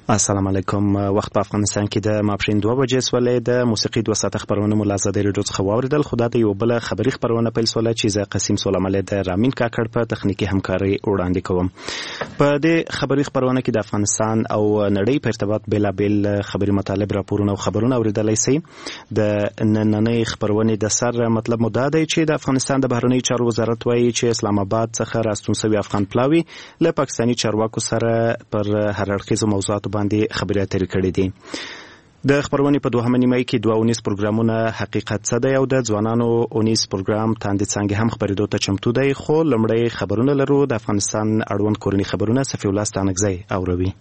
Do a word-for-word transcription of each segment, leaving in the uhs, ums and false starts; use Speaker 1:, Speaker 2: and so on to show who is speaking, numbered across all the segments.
Speaker 1: السلام علیکم. وخت په افغانستان کې د ماپښین دوه بجې سولې د موسیقي دوه ساعته خبرونه مو له ازادۍ راډیو څخه واوریدل. خو دا د یو بل خبري خبرونه پیل سوله چې زه قسیم سولمله د رامین کاکړ په تخنیکی همکاري وړاندې کوم. په دې خبري خبرونه کې د افغانستان او نړۍ په ارتباط بېلابېل خبري مطالب راپورونه او خبرونه اوریدلای شئ. د نننۍ خبرونې د سر مطلب مو دا دی چې د افغانستان د بهرنیو چارو وزارت وایي چې اسلام آباد څخه راستون شوي افغان پلاوي له پاکستاني چارواکو سره پر هر اړخیزو موضوعاتو باندې خبرې اترې کړې دي. د خبرونې په دوهمه نیمه کې دوه اونیز پروګرامونه حقیقت څه دی او د ځوانانو اونیز پروګرام تاندې څانګې هم خبرېدو ته چمتو دی. خو لومړی خبرونه لرو. د افغانستان اړوند کورني خبرونه صفي الله ستانکزی اوروي.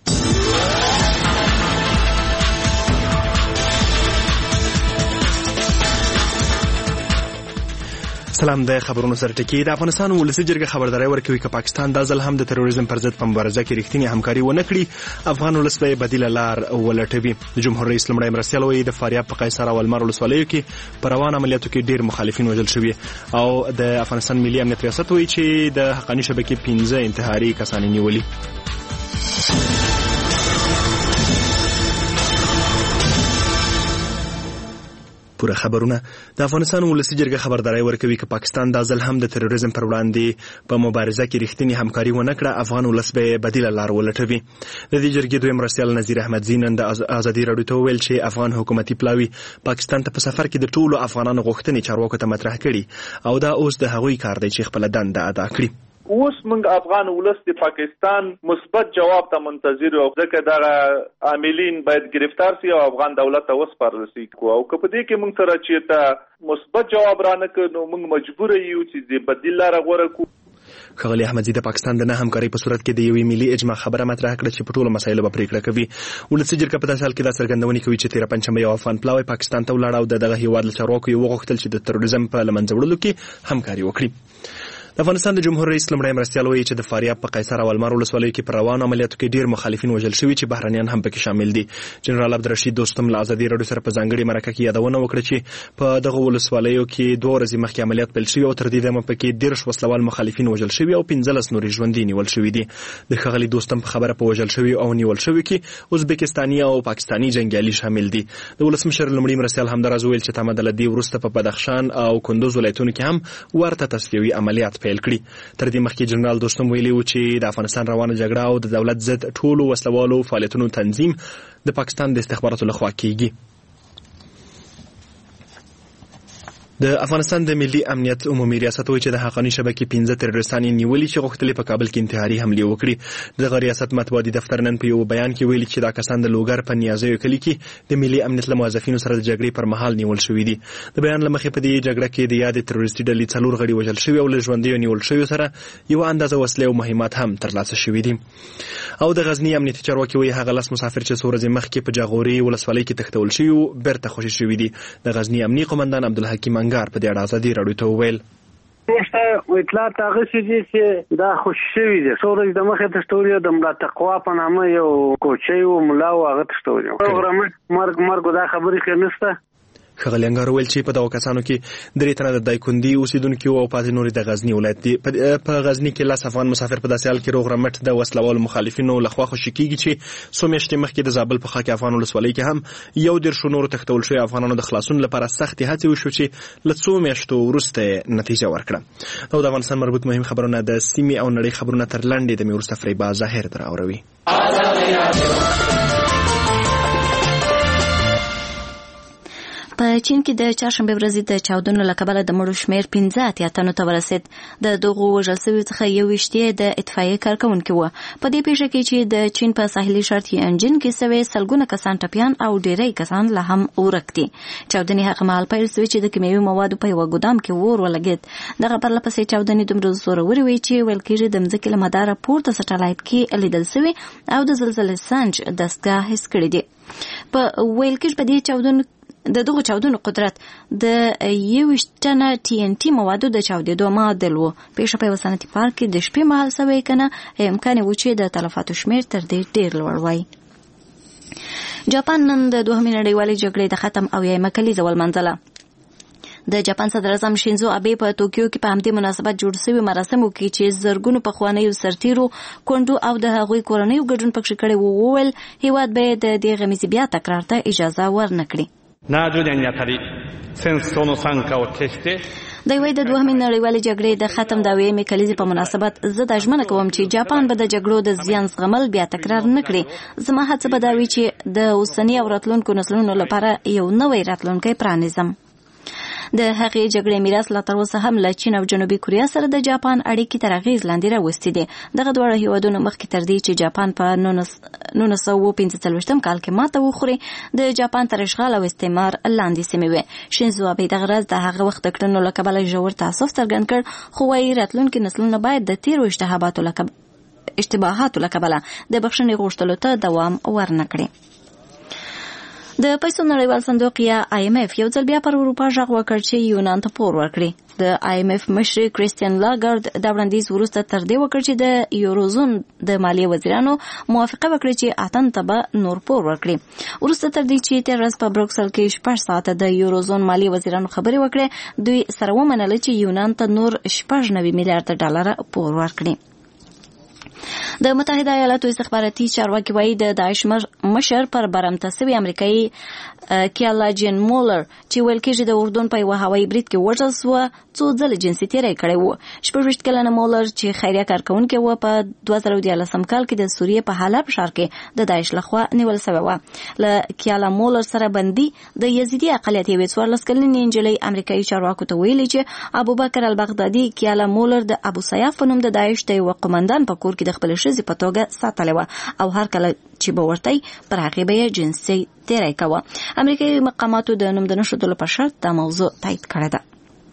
Speaker 2: سلام. د خبرونو سره ټکی. د افغانستان ولسی جرګه خبرداري ورکوي چې پاکستان د ځل هم د تروریزم پر ضد په مبارزه کې رښتینی همکاري ونه کړي. افغان ولس به بدیله لار ولټوي. د جمهور رئیس لمړی مرستیال وایي د فاریاب په قیصر او المار ولسوالیو کې په روان عملیاتو کې ډیر مخالفین وژل شوي او د افغانستان ملي امنیت ریاست وایي چې د حقاني شبکې پنځه انتحاري کسان نیولي. پوره خبرونه. د افغانستان ولسی جرګه خبرداري ورکوي چې پاکستان د ځل هم د تروریزم پر وړاندې په مبارزه کې رښتینی همکاري ونه کړه. افغان ولس به بدیله لار ولټوي. د دې جرګې دویم مرستیال نذیر احمدزی نن د ازادي راډیو ته ویل چې افغان حکومتي پلاوی پاکستان ته په سفر کې د ټولو افغانانو غوښتنې چارواکو ته مطرح کړي او دا اوس د هغوی کار دی چې خپل دنده ادا کړي.
Speaker 3: اوس موږ افغان ولس د پاکستان مثبت جواب ته منتظر یو ځکه دا عاملین باید گرفتار شي او افغان دولت ته وسپارل شي او که په دې کې موږ سره چې ته مثبت جواب را نه کړو موږ مجبور یو چې د بدیل لار غوړه کو.
Speaker 2: ښاغلی احمدزی د پاکستان د نه همکارۍ په صورت کې د یوې ملي اجماع خبره مطرح کړه چې په ټولو مسایلو به پریکړه کوي. ولسي جرګه په داسې حال کې دا څرګندونې کوي چې تېره پنجشنبه یو افغان پلاوی پاکستان ته ولاړ او د دغه هېواد له چارواکو یې وغوښتل چې د تروریزم په له منځه وړلو کې همکاري وکړي. د افغانستان د جمهور رئیس لمړی مرستیال وایي چې د فاریاب په قیصر او المار ولسوالیو کې پر روانو عملیاتو کې ډیر مخالفین وژل شوي چې بهرنیان هم پکې شامل دي. جنرال عبدالرشید دوستم له ازادي راډیو سره په ځانګړې مرکه کې یادونه وکړه چې په دغه ولسوالیو کې دوه ورځې مخکې عملیات پیل شوي او تر دې دمه پکې دېرش وسلوال مخالفین وژل شوي او پنځلس نورې ژوندي نیول شوي دي. د ښاغلي دوستم په خبره په وژل شوي او نیول شوي کې ازبکستاني او پاکستاني جنګیالي شامل دي. د ولسمشر لمړي مرستیال همداراز ویل چې تمه ده له دې وروسته په بدخشان او کندوز ولایتونو کې هم ورته تصفیوي عملیات پیل کړي. تر دې مخکې جنرال دوستم ویلي و چې د افغانستان روانه جګړه او د دولت ضد ټولو وسلوالو فعالیتونو تنظیم د پاکستان د استخباراتو لخوا کیږي. د افغانستان د ملي امنیت عمومي ریاست وایي چې د حقاني شبکې پنځه تروریستان نیولي چې غوښتل په کابل کې انتحاري حملې وکړي. دغه ریاست مطبوعاتي دفتر نن په یو بیان کې ویلي چې دا کسان د لوګر په نیازیو کلي کې د ملي امنیت له موظفینو سره د جګړې پر مهال نیول شوي دي. د بیان له مخې په دې جګړه کې د یادې تروریستي ډلې څلور غړي وژل شوي او له ژوندیو نیول شویو سره یو اندازه وسلې او مهمات هم ترلاسه شوي دي. او د غزني امنیتي چارواکي وایي هغه لس مسافر چې څو ورځې مخکې په جاغوري ولسوالۍ کې تښتول شوي بیرته خوشي شوي دي. د غزني امنیتي قومندان عبدالحکیم انګار په دې اړه ازادي راډیو ته وویل
Speaker 4: وروسته اطلاعات هغه دي چې دا خوشي شوي دي. څو ورځې د مخکې تښتولي د ملا تقوا په نامه یو کوچی و ملا و هغه تښتولي مرګ مرګ دا خبرې کې نشته.
Speaker 2: ښاغلی انګار وویل چې په دغو کسانو کې درې تنه د دایکندي اوسېدونکي او پاتې نورې د غزني ولایت دي. په غزني کې لس افغان مسافر په داسې حال کې روغ رمټ د وسلوالو مخالفینو لخوا خوشي کېږي چې څو میاشتې مخکې د زابل په خوا کې افغان ولسوالۍ کې هم یو دېرشو نورو تښتول شوي افغانانو د خلاصون لپاره سختې هڅې وشو چې له څو میاشتو وروسته نتیجه ورکړه. او د افغانستان مربوط مهم خبرونه د سیمې او نړۍ خبرونه تر لنډې دمې وروسته فریبا ظاهر در اوروي.
Speaker 5: په چین کې د چهارشنبه ورځې د چاودنو له کبله د مړو شمېر پنځه اتیا تنو ته ورسېد. د دغو وژل شویو څخه یو ویشت د اطفایې کارکوونکي وو. په دې پیښه کې چې د چین په ساحلي شرط انجن کې سوي سلګونه کسان ټپیان او ډېری کسان لا هم ورک دي. چاودنې هغه مهال پیل شوې چې د کیمیاوي موادو په یوه ګودام کې اور ولګېد. دغه پرله پسې چاودنې دومره زورورې وې چې ویل کېږي د مځکې له مداره پورته سټلایټ کې لیدل شوي او د زلزلې سنج دستګاه حس کړی دی. په ویل کېږي په دې چاودنو د دغو چاودنو قدرت د یوویشت ټنه ټي ان ټي موادو د چاودېدو معادل و. پیښه په یوه صنعتي پارک کې د شپې مهال شوې که نه امکان و چې د تلفاتو شمېر تر دې ډېر لوړ وای. جاپان نن د دوهمې نړیوالې جګړې د ختم اویایمه کلیزه ولمانځله. د جاپان صدر اعظم شینزو ابي په ټوکیو کې په همدې مناسبت جوړ شوی مراسمو کې چې زرګونو پخوانیو سرتیرو کونډو او د هغوی کورنیو ګډون پکې کړی وو وویل هیواد به د دې غمیزي بیا تکرار ته اجازه ورنکړي.
Speaker 6: ななじゅうねんにあたり戦争の参加を決して
Speaker 5: د یوې د دوهمې نړیوالې جګړې د ختم د اویمې کلیزې په مناسبت زه دا ژمنه کوم چې جاپان به د جګړو د زیان زغمل بیا تکرار نه کړي. زما هڅه به دا وي چې د اوسني او راتلونکو نسلونو لپاره یو نوی راتلونکی پرانیزم. د هغې جګړې میراث لا تر اوسه هم له چین او جنوبي کوریا سره د جاپان اړیکې تر اغېز لاندې راوستې دي. دغه دواړه هیوادونه مخکې تر دې چې جاپان په نولس سوه پنځه څلوېښتم کال کې ماته وخوري د جاپان تر اشغال او استعمار لاندې سیمې وې. شینزو ابي دغه ورځ د هغه وخت د کړنو له کبله ژور تاسف څرګند کړ، خو وايي راتلونکي نسلونه باید د تیرو اشتباهاتو له اشتباهاتو له کبله د بخښنې غوښتلو ته دوام ورنکړي. د پیسو نړیوال صندوق یا آی ایم اف یو ځل بیا پر اروپا غږ وکړ چې یونان ته پور ورکړي. د آی ایم اف مشر کریستین لاګارد دا وړاندیز وروسته تر دې وکړ چې د یوروزون د مالیې وزیرانو موافقه وکړي چې اتن ته به نور پور ورکړي. وروسته تر دې چې تیر ورځ په بروکسل کې شپږ ساعته د یوروزون مالیې وزیرانو خبرې وکړې، دوی سره ومنله چې یونان ته نور شپږ نوي میلیارډ ډالر پور ورکړي. د متحده ایالاتو استخباراتي چارواکي وایي د داعش مشر پر برمته سوي امریکایي کیالا جین مولر چې ویل کېږي د اردن په یوه هوایي برید کې وژل سوه څو ځله جنسي تېری کړی و. شپږ ویشت کلنه مولر چې خیریه کارکوونکی و په دوه زره دیارلسم کال کې د سوریې په حلب ښار کې د داعش لخوا نیول سوی و. له کیالا مولر سره بندي د یزیدي اقلیت یوې څوارلس کلنې نجلۍ امریکایي چارواکو ته ویلي چې ابوبکر البغدادي کیالا مولر د ابو سیاف په نوم د داعش د یوه قمندان په کور کې د خپلې ښځې په توګه ساتلې وه او هر کله چې به ورته پر هغې به یې جنسي تېری کوه. امریکایي مقاماتو د نوم د نښودلو په شرط دا موضوع تایید کړې ده.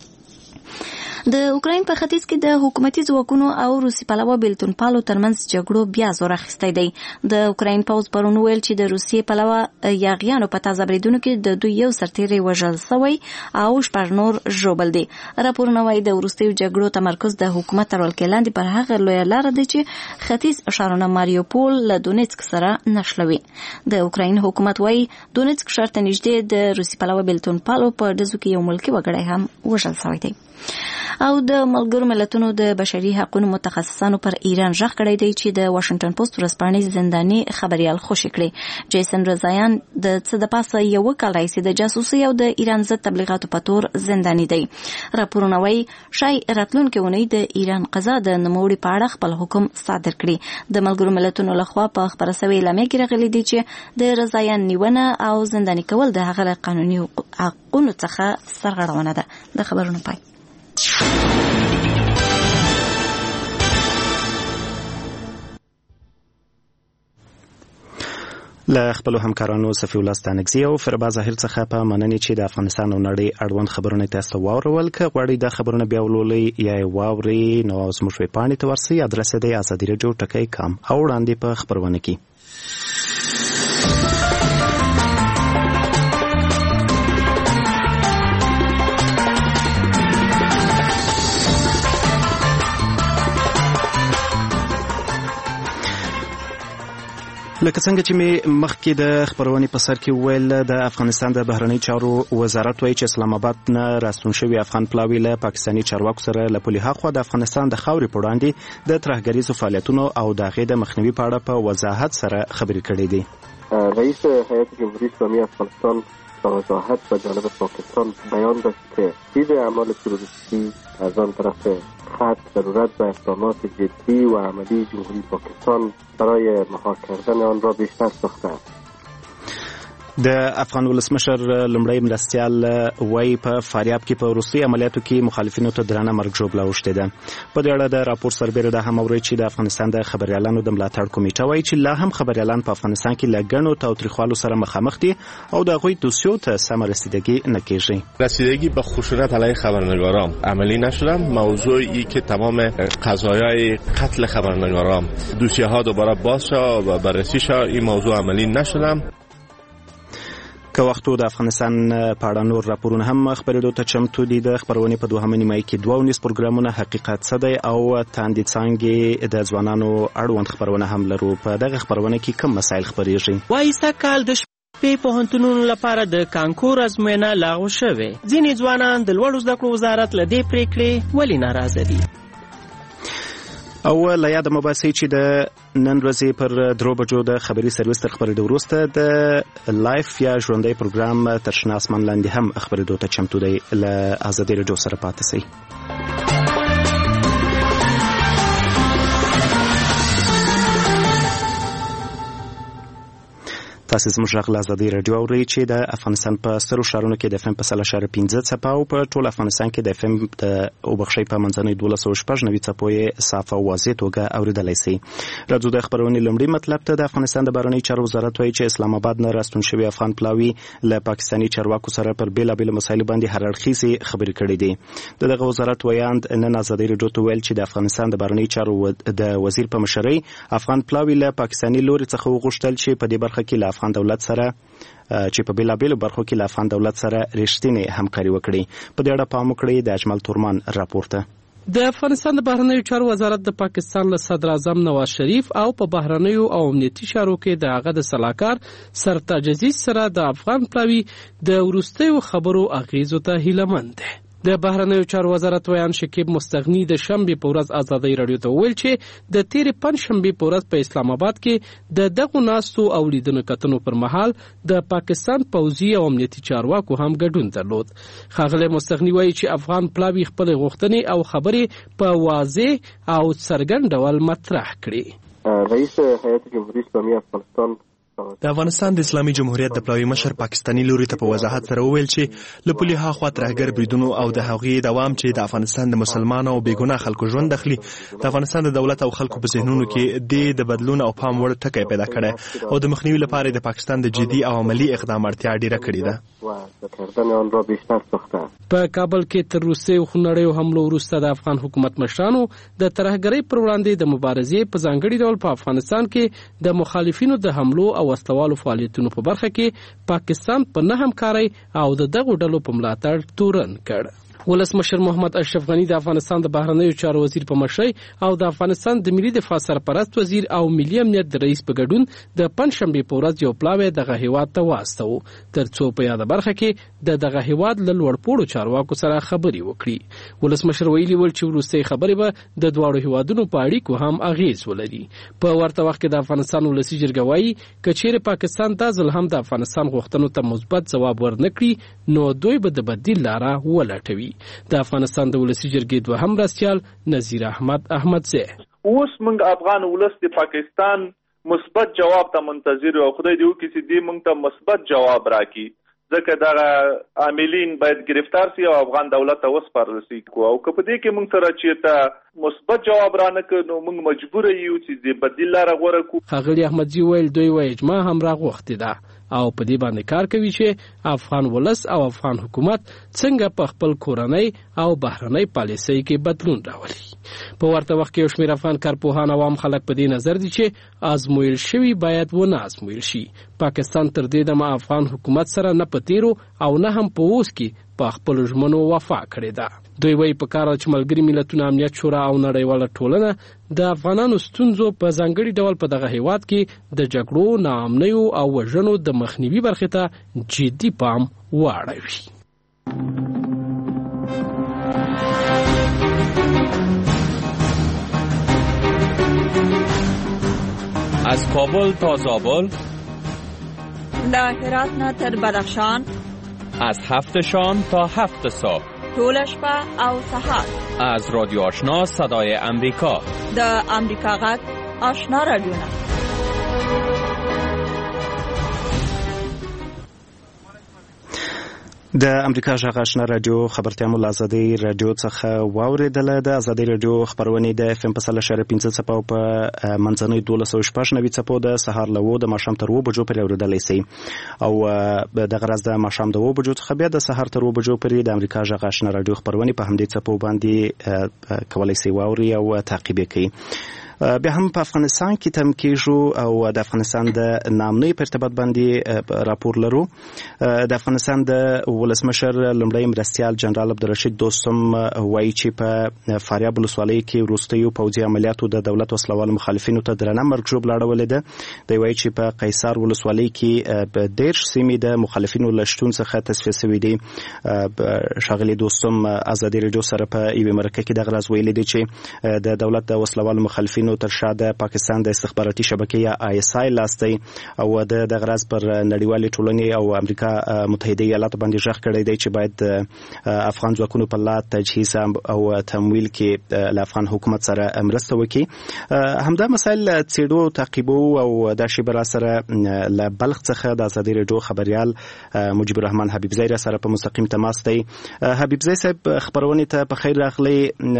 Speaker 5: د اوکراین په ختیځ کې د حکومتي ځواکونو او روسي پلوه بیلتون پالو ترمنځ جګړو بیا زور اخیستی دی. د اوکراین پوځ پرون ویل چې د روسیې پلوه یاغیانو په تازه بریدونو کې د دوی یو سرتیری وژل سوی او شپږ نور ژوبل دي. راپورونه وایي د وروستیو جګړو تمرکز د حکومت تر ولکې لاندې پر هغه لویه لاره ده چې ختیځ ښارونه ماریوپول له دونیڅک سره نښلوي. د اوکراین حکومت وایي دونیڅک ښار ته نږدې د روسي پلوه بیلتون پالو په ډزو کې یو ملکي وګړی هم وژل سوی دی. او د ملګرو ملتونو د بشري حقوقو متخصصانو پر ایران ژغ کړی دی چې د واشنگټن پوسټ ورځپاڼې زنداني خبريال خوشي کړي. جیسن رضایان د څه د پاسه یو کال راهیسې د جاسوسي او د ایران ضد تبلیغاتو په تور زنداني دی. راپورونه وایي شای راتلونکې اونۍ د ایران قضا د نوموړي په اړه خپل حکم صادر کړي. د ملګرو ملتونو لخوا په خبره سوې اعلامیه کې راغلي دي چې د رضایان نیونه او زنداني کول د هغه له قانوني حقونو څخه سرغړونه ده. د خبرونو پای.
Speaker 1: له خپلو همکارانو صفي الله ستانکزي او فربا ظاهر څخه په مننې چې د افغانستان او نړۍ اړوند خبرونه تاسو ته واورول. که غواړئ دا خبرونه بیا ولولئ یا یې واورئ نو زموږ ویبپاڼې ته ورسئ. ادرس یې دی ازادي راډیو ټکی کام او وړاندې په خبرونه کې. لکه څنګه چې می مخکې د خبرونې په سر کې ویل د افغانستان د بهرنی چارو وزارت وایي چې اسلام آباد نه راستون شوی افغان پلاوی له پاکستاني چارواکو سره له پولي هاخوا د افغانستان د خاورې په وړاندې د ترهګریزو فعالیتونو او د هغې د مخنیوي په اړه په وضاحت سره خبرې کړې دي.
Speaker 7: رئیس هیئت جمهوری اسلامی افغانستان با وضاحت به جانب پاکستان بیان داشت که دید اعمال تروریستی از آن طرف خط ضرورت و اقدامات جدی و عملی جمهوری پاکستان برای مهار کردن آن را بیشتر ساخته است.
Speaker 1: د افغان ولسمشر لومړی مرستیال وایي په فاریاب کې په وروستي عملیاتو کې مخالفینو ته درانه مرګ ژوبله اوښتې ده. په دې اړه د راپور سربیره دا هم اورئ چې د افغانستان د خبریالانو د ملاتړ کمیټه وایي چې لا هم خبریالان په افغانستان کې له ګڼو تاوتریخوالو سره مخامخ دي او د هغوی دوسیو ته سمه رسیدگی نه کېږي.
Speaker 8: رسیدگی به خشونت علیه خبرنگاران عملی نشده. موضوعی که تمام قضایای قتل خبرنگاران دوسیه ها دوباره باز شد و بررسی شد، این موضوع عملی نشده.
Speaker 1: که وختو د افغانستان په اړه نور راپورونه هم خبرېدو ته چمتو دي. د خبرونې په دوهمه نیمایي کې دوه ونیز پروګرامونه حقیقت څه دی او تاندې څانګې د ځوانانو اړوند خبرونه هم لرو. په دغه خبرونه کې کوم مسایل خبرېږي؟
Speaker 9: وایسته کال د په پوهنتونونو لپاره د کانکور ازموینه لغوه شوې. ځینې ځوانان د لوړو زده کړو وزارت له دې پریکړې ولې ناراضه دي؟
Speaker 1: او له یاده مباحثې چې د نن ورځې پر درو بجو د خبري سرویس تر خبرېدو وروسته د لایف یا ژوندی پروګرام تر شنه اسمان لاندې هم خبرېدو ته چمتو دی. له ازادي راډیو سره پاتې سئ. تاسو زموږ غږ له ازادي راډیو اورئ چې د افغانستان په سترو ښارونو کې د اف ام په سل اشاریه پنځه څپه او په ټول افغانستان کې د اف ام د وبخښۍ په منځنۍ دولس سوه شپږ نوي څپو یې صاف او واضح توګه اورېدلی سئ. راځو د خبرونې لومړي مطلب ته. د افغانستان د بهرنیو چارو وزارت وایي چې اسلام آباد نه راستون شوي افغان پلاوي له پاکستاني چارواکو سره پر بېلابېلو مسایلو باندې هر اړخیزې خبرې کړې دي. د دغه وزارت ویاند نن ازادي راډیو ته ویل چې د افغانستان د بهرنیو چارو د وزیر په مشرۍ افغان پلاوي له پاکستاني لوري څخه وغوښتل چې په دې برخه کې له افغان دولت سره چې په بیلابېلو برخو کې له افغان دولت سره رښتینې همکاري وکړي. په دې اړه پام وکړئ د اجمل تورمان راپورته.
Speaker 10: د افغانستان د بهرنیو چارو وزارت د پاکستان له صدر اعظم نواز شریف او په بهرنیو او امنیتي چارو کې د هغه د سلاکار سرتاج عزیز سره د افغان پلاوي د وروستیو خبرو اغیزو ته هیلهمند دی. د بهرنیو چارو وزارت ویان شکیب مستغنی د شنبې په ورځ ازادي راډیو ته ویل چې د تیرې پنځشنبې په ورځ په اسلام آباد کې د دغو ناستو او لیدنو کتنو پر مهال د پاکستان پوځي او امنیتي چارواکو هم ګډون درلود. ښاغلی مستغنی وایي چې افغان پلاوي خپلې غوښتنې او خبرې په واضح او څرګند ډول مطرح کړي.
Speaker 7: رئیس هیئت جمهوری اسلامی افغانستان
Speaker 2: د افغانستان د اسلامي جمهوریت د پلاوي مشر پاکستاني لوري ته په وضاحت سره وویل چې له پولي هاخوا ترهګر بریدونو او د هغې دوام چې د افغانستان د مسلمانو او بېګناه خلکو ژوند دخلي د افغانستان د دولت او خلکو په ذهنونو کې د بدلون او پام وړ ټکی پیدا کړی او د مخنیوي لپاره د پاکستان د جدي او عملی اقدام اړتیا ډیره کړې ده.
Speaker 10: په کابل کې تر روسي خونړیو حملو وروسته د افغان حکومت مشرانو د ترهګرۍ پر وړاندې د مبارزې په ځانګړي ډول په افغانستان کې د مخالفینو د حملو او وسلوالو فعالیتونو په برخه کې پاکستان په نه همکارۍ او د دغو ډلو په ملاتړ تورن کړ. ولسمشر محمد اشرف غنی د افغانستان د بهرنیو چارو وزیر په مشرۍ او د افغانستان د ملي دفاع سرپرست وزیر او ملي امنیت د رئیس په ګډون د پنځشنبې په ورځ یو پلاوی دغه هیواد ته واستاوه ترڅو په یاده برخه کې د دغه هیواد له لوړپوړو چارواکو سره خبرې وکړي. ولسمشر ویلي ول چې وروستۍ خبرې به د دواړو هیوادونو په اړیکو هم اغیز ولري. په ورته وخت کې د افغانستان ولسي جرګه وایي که چیرې پاکستان دا ځل هم د افغانستان غوښتنو ته مثبت ځواب ورنکړي نو دوی به د بدیل لاره ولټوي. د افغانستان د ولسي جرګې دوهم مرستیال نذیر احمد احمدزی
Speaker 3: اوس موږ افغان ولس د پاکستان مثبت جواب ته منتظر او خدای دې وکړي چې دې موږ ته مثبت جواب راکړي ځکه دا عاملین باید گرفتار شي او افغان دولت ته وسپارل شي او که په دې کې موږ سره چې ته مثبت جواب را نه کړو نو موږ مجبور یو چې د بدیل لاره غوره کړو.
Speaker 10: ښاغلي احمدزی ویل دوی وایي اجماع هم راغوښتې ده او په دې باندې کار کوي چې افغان ولس او افغان حکومت څنګه په خپل کورنۍ او بهرنۍ پالیسۍ کې بدلون راولي. په ورته وخت کې یو شمېر افغان کارپوهان او عام خلک په دې نظر دي چې آزمویل شوي باید ونه آزمویل شي. پاکستان تر دې دمه افغان حکومت سره نه په تیرو او نه هم په اوس کې په خپلو ژمنو وفا کړې ده. دوی وایي په کار چې ملګري ملتونه امنیت شورا او نړیواله ټولنه د افغانانو ستونزو په ځانګړي ډول په دغه هیواد کې د جګړو، ناامنیو او وژنو د مخنیوي برخې ته جدي پام واړوي.
Speaker 11: از کابل تا زابل،
Speaker 12: له هرات نه تر بدخشان،
Speaker 11: از هفت شام تا هفت صبح،
Speaker 12: طول شپه او سحر،
Speaker 11: از رادیو آشنا صدای امریکا،
Speaker 12: د امریکا غږ آشنا رادیو.
Speaker 1: د امریکا غږ آشنا رادیو خبرتیا مو له ازادي رادیو څخه واورېدله. د ازادي رادیو خبرونه د اف ام په سل اشاریه پنځه څپو په منځنۍ دولس سوه شپږ نوي څپو د سهار له اووه د ماښام تر اووه بجو پورې اورېدلی سئ او دغه راز د ماښام د اووه بجو څخه بیا د سهار تر اووه بجو پورې د امریکا غږ آشنا رادیو خبرونه په همدې څپو باندې کولی سئ واورئ او تعقیب یې کړئ. بیا هم په افغانستان کې تم کېږو او د افغانستان د نامنوي په ارتباط باندې راپور لرو. د افغانستان د ولسمشر لومړی مرستیال جنرال عبدالرشید دوستم وایي چې په فاریاب ولسوالۍ کې وروستیو پوځي عملیاتو د دولت وسلوالو مخالفینو ته درنه مرګ ژوبله اړولې ده. دی وایي چې په قیصار ولسوالۍ کې په دېرش سیمې د مخالفینو له شتون څخه تصفیه شوي دي. ښاغلي دوستم ازادي راډیو سره په یوې مرکه کې دغه راز ویلي دی چې د دولت د وسلوالو مخالفینو تر شا د پاکستان د استخباراتي شبکې یا آی اس آی لاس دی او د دغه راز پر نړیوالې ټولنې او امریکا متحده ایالاتو باندې ژغ کړی دی چې باید افغان ځواکونو په لا تجهیز او تمویل کې له افغان حکومت سره مرسته وکړي. همدا مسایل څېړو تعقیبو او دا شیبه را سره له بلخ څخه د ازادي راډیو خبریال مجیب الرحمن حبیبزی را سره په مستقیم تماس دی. حبیبزی صاحب خبرونه ته په خیر راغلی.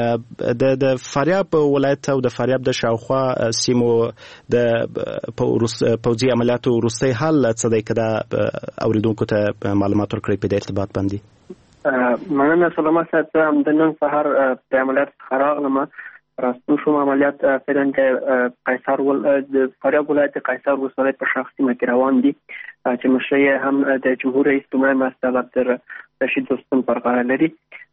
Speaker 1: د فاریاب ولایت او د فاریاب د شاوخوا سیمو د پوځي عملیاتو وروستی حال څه دی که دا اوریدونکو ته معلومات ورکړئ په دې ارتباط باندې؟
Speaker 13: مننه سلامت صاحب. زه د نن سهار د عملیات څخه راغلم. راستون شوم عملیات فعلا د قیصار ول د فاریاب ولایت د قیصار ولسوالۍ په شاخ سیمه کې روان دي چې مشر یې هم د جمهور رئیس لومړی مرستیال عبدالرشید دوستم پر غاړه لري.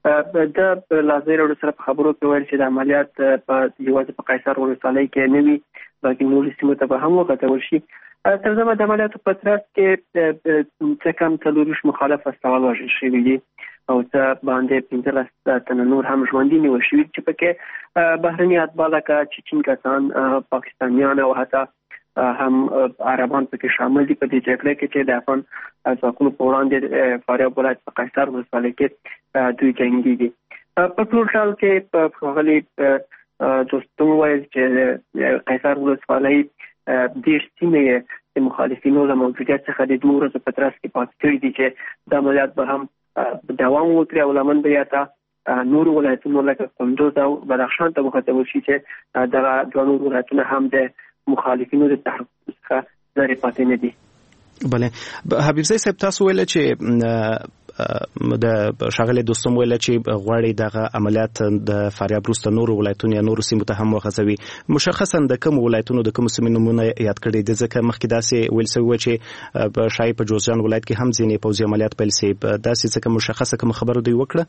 Speaker 13: د لازم راډیو سره په خبرو کې ویل چې د عملیات په یوازې په قیصار ولسوالۍ کې نه وي بلکې نورو سیمو ته به هم وکتل شي. تر ځمه د عملیاتو په ترڅ کې څه کم څلورویشت مخالف وسلوال وژل شوي دي او څه باندې پنځلس تنه نور هم ژوندي نیول شوي چې پکې بهرني اتباع لکه چچین کسان، پاکستانیان او حتی هم عربان پکې شامل دي په دې جګړه کې چې د افغان ځواکونو په وړاندې فاریاب ولایت په قیصار ولسوالۍ کې دوی جنګېږي. په ټول ډول کې په ښاغلي دوستم ویل چې قیصار ولسوالۍ دېرش سیمې د مخالفینو له موجودیت څخه د دوه ورځو په ترڅ کې پاتې کړي دي چې دا عملیات به هم دوام وکړي او لمن به یا ته نور ولایتونو لکه کندوز او بدخشان ته وکتل شي چې دغه دوه نور ولایتونه هم د مخالفینو د تحرک څخه لرې پاتې نه دي.
Speaker 1: بله حبیبزی صاحب تاسو ویل چې د ښاغلي دوستم ویل چې غواړي دغه عملیات د فاریاب وروسته نورو ولایتونو یا نورو سیمو ته هم وغځوي. مشخصا د کوم ولایتونو د کوم سیمو نومونه یاد کړي دي ځکه مخکې داسې ویل شوي و چې شاید په جوزجان ولایت کې هم ځینې پوځي عملیات پیل شي. داسې څه مشخصه کوم خبره دوی وکړه؟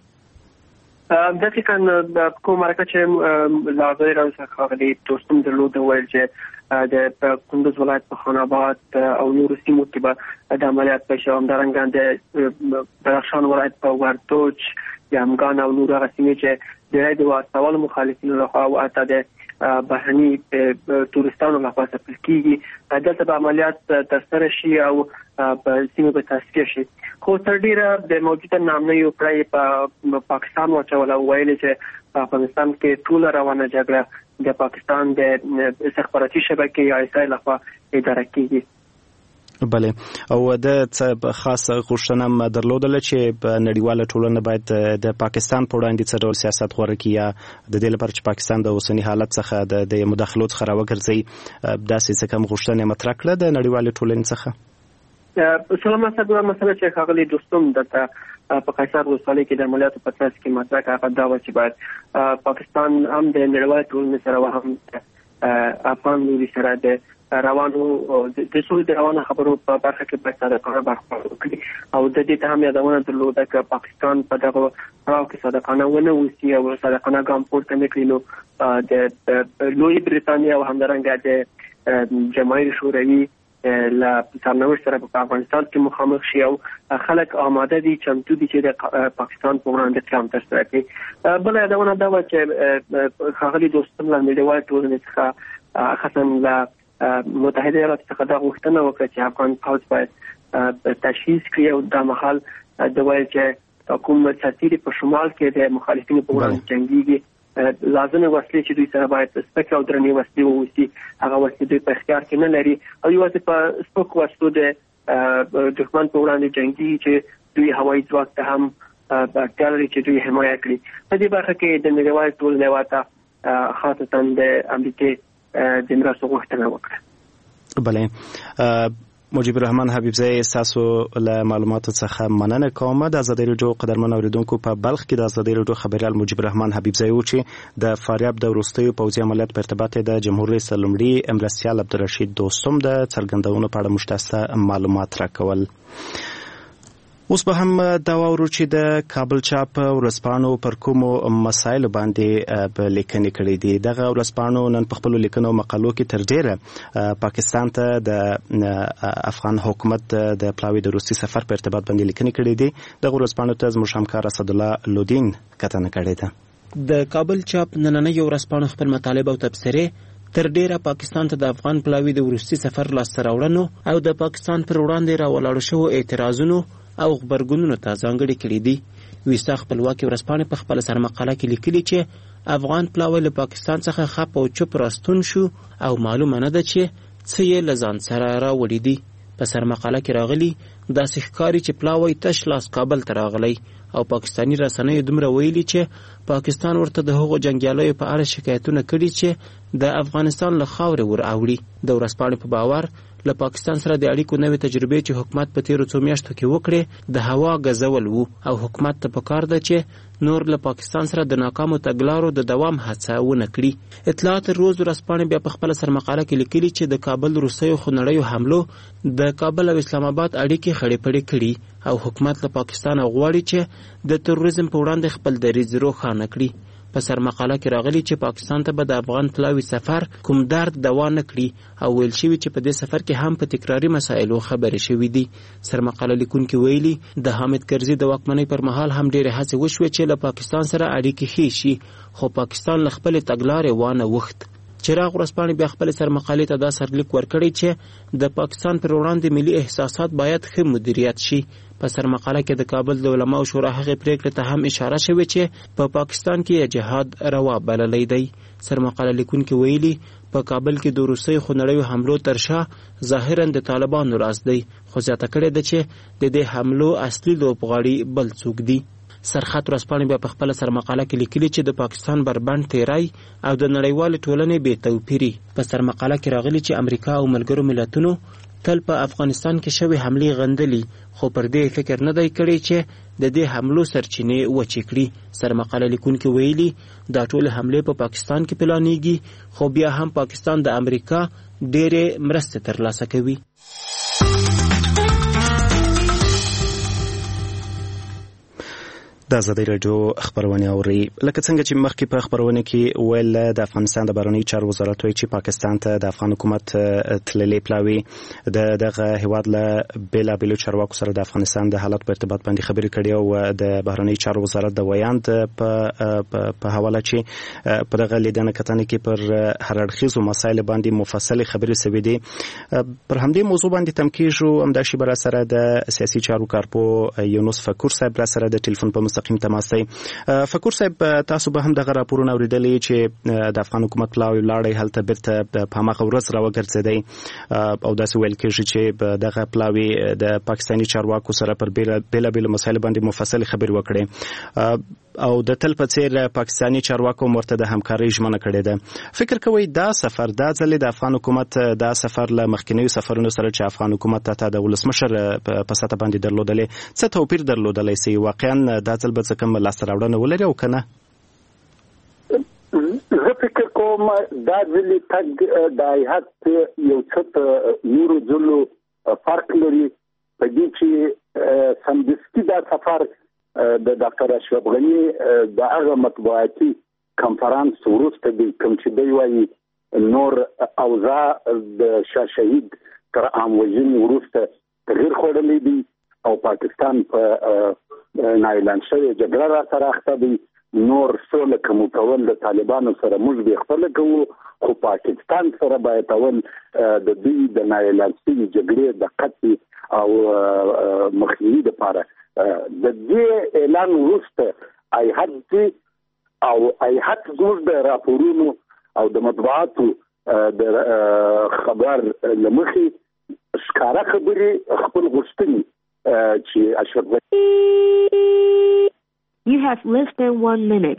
Speaker 13: داسې کان کوم مرکه چې له ازادي راډیو څخه ښاغلي دوستم درلود ویل چې د کندوز ولایت په خان آباد او نورو سیمو کې به د عملیات پیل شي. همدارنګه د بدخشان ولایت په وردوج، یمګان او نورو هغه سیمې چې ډېری د وسلوالو مخالفینو لخوا او حتی د بهرني تورستانو لخوا ځپل کېږي دلته به عملیات ترسره شي او په سیمې به تصفیه شي. خو تر ډېره د موجوده نامنوي کړۍ په پاکستان واچوله او ویلې چې په افغانستان کې ټوله روانه جګړه د پاکستان د استخباراتي شبکې یا آی اس آی لخوا اداره کېږي.
Speaker 1: بله او د څه خاص غوښتنه درلودله چې په نړیواله ټولنه باید د پاکستان په وړاندې څه ډول سیاست غوره کړي یا د دې لپاره چې پاکستان د اوسني حالت څخه د مداخلو څخه راوګرځي داسې څه کوم غوښتنې مطرح کړه د نړیوالې ټولنې څخه؟
Speaker 13: سلام صاحب، مسله چې ښاغلي دوستم دلته په قیصار ولسوالۍ کې د عملیاتو په ترڅ کې مطرح کړه هغه دا و چې باید پاکستان هم د نړیوالې ټولنې سره هم افغان لوري سره د روانو د سولې د روانه خبرو په برخه کې باید صادقانه برخورد وکړي او د دې ته هم یادونه درلوده چې پاکستان په دغه راو کې صادقانه ونه اوسي او صادقانه ګام پورته نه کړي. نو د لوی بریتانیا او همدارنګه د جماهیر شوروي له سرنوشت سره په افغانستان کې مخامخ شي او خلک آماده دي چمتو دي چې د پاکستان په وړاندې قیام ترسره کړي. بله یادونه دا وه چې ښاغلي دوستم له نړیوالې ټولنې څخه خاصا له متحده ایالاتو څخه دا غوښتنه وکړه چې افغان پوځ باید تجهیز کړي او دا مهال د ویل چې کوم سرتیري په شمال کې د مخالفینو په وړاندې جنګېږي لازمه وسلې چې دوی سره باید سپکې او درنې وسلې واوسي هغه وسلې دوی په اختیار کې نه لري او یوازې په سپکو وسلو د دښمن په وړاندې جنګېږي چې دوی هوایي ځواک ته هم اړتیا لري چې دوی حمایه کړي. په دې برخه کې د نړیوالې ټولنې واته خاصتا د امریکې د مرستو غوښتنه وکړه.
Speaker 1: بله مجيب الرحمن حبیبزی تاسو له معلوماتو څخه مننه کوم. د ازادي رادیو قدرمن اوریدونکو په بلخ کې د ازادي رادیو خبريال مجيب الرحمن حبیبزی و چې د فاریاب د وروستیو پوځي عملیات په ارتباط د جمهور رئیس لومړي امرسیال عبدالرشید دوستم د څرګندونو په اړه مشتسته معلومات راکول. اوس به هم دا واورو چې د کابل چاپ ورځپاڼو پر کومو مسایلو باندې په لیکنې کړې دي. دغه ورځپاڼو نن په خپلو لیکنو او مقالو کې تر ډیره پاکستان ته د افغان حکومت د پلاوي د روسي سفر په ارتباط باندې لیکنې کړې دي. دغه ورځپاڼو ته زموږ همکار اسدالله لودین کتنه کړې ده.
Speaker 14: د کابل چاپ نننۍ ورځپاڼو خپل مطالب او تبصرې تر ډیره پاکستان ته د افغان پلاوي د روسي سفر لاسته راوړنو او د پاکستان پر وړاندې راولاړو شوو اعتراضونو او خبرګونونو ته ځانګړي کړي دي. ویسا خپلواکي ورځپاڼې په خپله سرمقاله کې لیکلي چې افغان پلاوی له پاکستان څخه خپ او چپ راستون شو او معلومه نه ده چې څه یې له ځان سره راوړي دي. په سرمقاله کې راغلي داسې ښکاري چې پلاوی تش لاس کابل ته راغلی او پاکستاني رسنیو دومره ویلي چې پاکستان ورته د هغو جنګیالیو په اړه شکایتونه کړي چې د افغانستان له خاورې ور اوړي. د ورځپاڼې په باور له پاکستان سره د اړیکو نوې تجربې چې حکومت په تیرو څو میاشتو کې وکړې د هوا غځول وو او حکومت ته پکار ده چې نور له پاکستان سره د ناکامو تګلارو د دوام هڅه ونه کړي. اطلاعات روز ورځپاڼې بیا په خپله سرمقاله کې لیکلي چې د کابل روسیو خونړیو حملو د کابل او اسلام آباد اړیکې خړې پړې کړي او حکومت له پاکستان غواړي چې د تروریزم په وړاندې خپل دریځ روښانه کړي. په سرمقاله کې راغلي چې پاکستان ته به د افغان پلاوي سفر کوم درد دوا نه کړي او ویل شوي چې په دې سفر کې هم په تکراري مسایلو خبرې شوي دي. سرمقاله لیکونکي ویلي د حامد کرزي د واکمنۍ پر مهال هم ډېرې هڅې وشوې چې له پاکستان سره اړیکې ښې شي خو پاکستان له خپلې تګلارې وانه وښت. چراغ ورځپاڼې بیا خپلې سرمقالې ته دا سرلیک ورکړی چې د پاکستان پر وړاندې ملي احساسات باید ښه مدیریت شي. په سرمقاله کې د کابل د علماو شورا هغې پریکړې ته هم اشاره شوې چې په پا پاکستان کې جهاد روا بللی دی. سرمقاله لیکونکي ویلي په کابل کې د روسیو خونړیو حملو تر شا ظاهرا د طالبانو راز دی خو زیاته کړې ده چې د دې حملو اصلي لوبغاړي بل څوک دي. سرخط ورځپاڼې بیا په خپله سرمقاله کې لیکلي چې د پاکستان بربند تیری او د نړیوالې ټولنې بې توپیري. په سرمقاله کې راغلي چې امریکا او ملګرو ملتونو تل په افغانستان کې شوې حملې غندلي خو پر دې فکر نه دی کړی چې د دې حملو سرچینې وچې کړي. سرمقاله لیکونکي ویلي دا ټولې حملې په پاکستان کې پلانېږي خو بیا هم پاکستان د امریکا ډېرې مرستې ترلاسه کوي. د ازادي رادیو خبرونه اوري. لکه څنګه چې مخکې په خبرونه کې ویل د افغانستان د بهرنیو چارو وزارت وایي چې پاکستان ته د افغان حکومت تللي پلاوي د دغه هیواد له بیلابیلو چارواکو سره د افغانستان د حالت په ارتباط باندې خبرې کړې او د بهرنیو چارو وزارت د ویاند په په حواله چې په دغه لیدنه کتنه کې پر هر اړخیزو مسایلو باندې مفصل خبرې شوې دي. پر همدې موضوع باندې تم کېږو همدا شی بر سره د سیاسي چارو کارپو یونس فکور صاحب را سره د ټلیفون په مستقیم تماس دی. فکور صاحب تاسو به هم دغه راپورونه اوریدلی چې د افغان حکومت پلاوی لاړی هلته بیرته په هماغه ورځ راوګرځېدی او داسې ویل کېږي چې دغه پلاوی د پاکستاني چارواکو سره پر بیلابیلو مسایلو باندې مفصل خبرې وکړې او د تل په څیر پاکستاني چارواکو مرته د همکارۍ ژمنه کړې ده. فکر کوئ دا سفر دا ځل د افغان حکومت دا سفر له مخکینیو سفرونو سره چې افغان حکومت ته د ولسمشر په سطح باندې درلودلې څه توپیر درلودلی سي؟ واقعا دا ځل به څه کوم لاسته راوړنه ولري او که نه؟
Speaker 15: زه فکر کوم دا ځلې تګ د هیات یو څه په نورو ځلو فرق لري په دې چې سمدستي دا سفر د ډاکټر اشرف غني د هغه مطبوعاتي کنفرانس وروسته دی کوم چې دی وایي نور اوضاع د شاه شهید تر عام وژنې وروسته تغیر خوړلی دی او پاکستان په نااعلان شوې جګړه را سره اخته دی. نور سوله کوم کول د طالبانو سره موږ به خپل کوو خو پاکستان سره باید اول د دوی د نااعلان شوې جګړې د قطعي او مخنیوي لپاره د دې اعلان وروسته ایهات او ایهات زموږ د راپورونو او د مطبوعاتو د خبر لمخې ښکاره خبرې خپل غوښتنې چې اشرف
Speaker 16: You have less than one minute.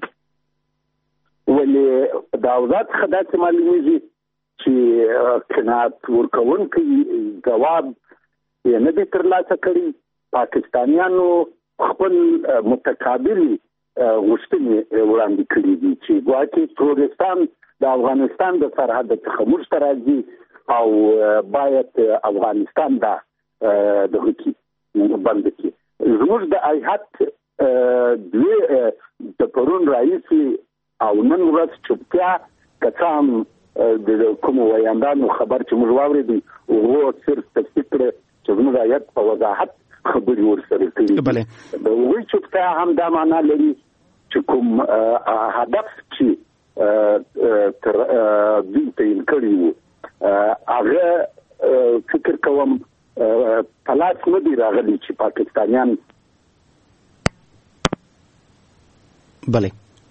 Speaker 15: ولې د اوضاع څخه داسې معلومیږي چې قناعت ورکوونکی ځواب یې نه دي ترلاسه کړي. پاکستانیانو خپل متقابل غوښتنې وړاندې کړي دي چې ګواکې ترورستان د افغانستان د سرحد څخه موږ ته راځي او باید افغانستان دا دغه کې بند کړي. زموږ د ایهات دوی د پرون راهیسې او نن ورځ چوپتیا که څه هم د کومو ویاندانو خبر چې موږ واورېدو هغو صرف تصدیق کړی چې زموږ ایهات په وضاحت خبرې ورسره کړي. د هغوی چوپتیا هم دا معنا لري چې کوم هدف چې تر دوی تعین کړي وو هغه فکر کوم په لاس نه دي راغلي چې پاکستانیان
Speaker 1: بله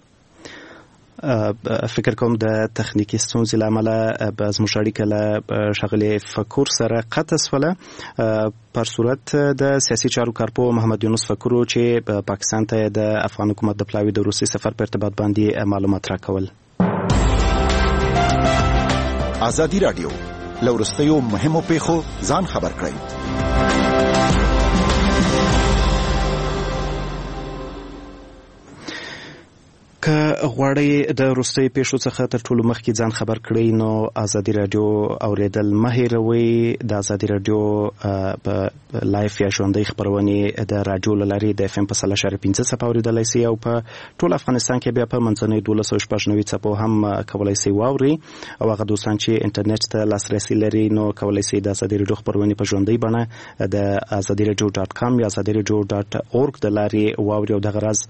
Speaker 1: فکر کوم د تخنیکی ستونزې له امله زموږ اړیکه له ښاغلي فکور سره قطع شوله. پر صورت د سیاسي چارو کارپوه محمد یونس فکور چې پاکستان ته د افغان حکومت د پلاوي د روسي سفر په ارتباط باندې معلومات راکول.
Speaker 17: ازادي رادیو لورستیو مهمو پیښو ځان خبر کړئ. که غواړئ د وروستیو پیښو څخه تر ټولو مخکې ځان خبر کړئ نو ازادي رادیو اوریدل مه هېروئ. د ازادي رادیو په لایف یا ژوندۍ خپرونې د رادیو له لارې د اف ام په سل اشاریه پنځه څپه اورېدلی سئ او په ټول افغانستان کې بیا په منځنیو دولس سوه شپږ نوي څپو هم کولی سئ واورئ او هغه دوستان چې انټرنیټ ته لاسرسي لري نو کولی سئ د ازادي رادیو خپرونې په ژوندۍ بڼه د ازادي رادیو ډاټ کام یا ازادي رادیو ډاټ اورګ د لارې واورئ او دغه راز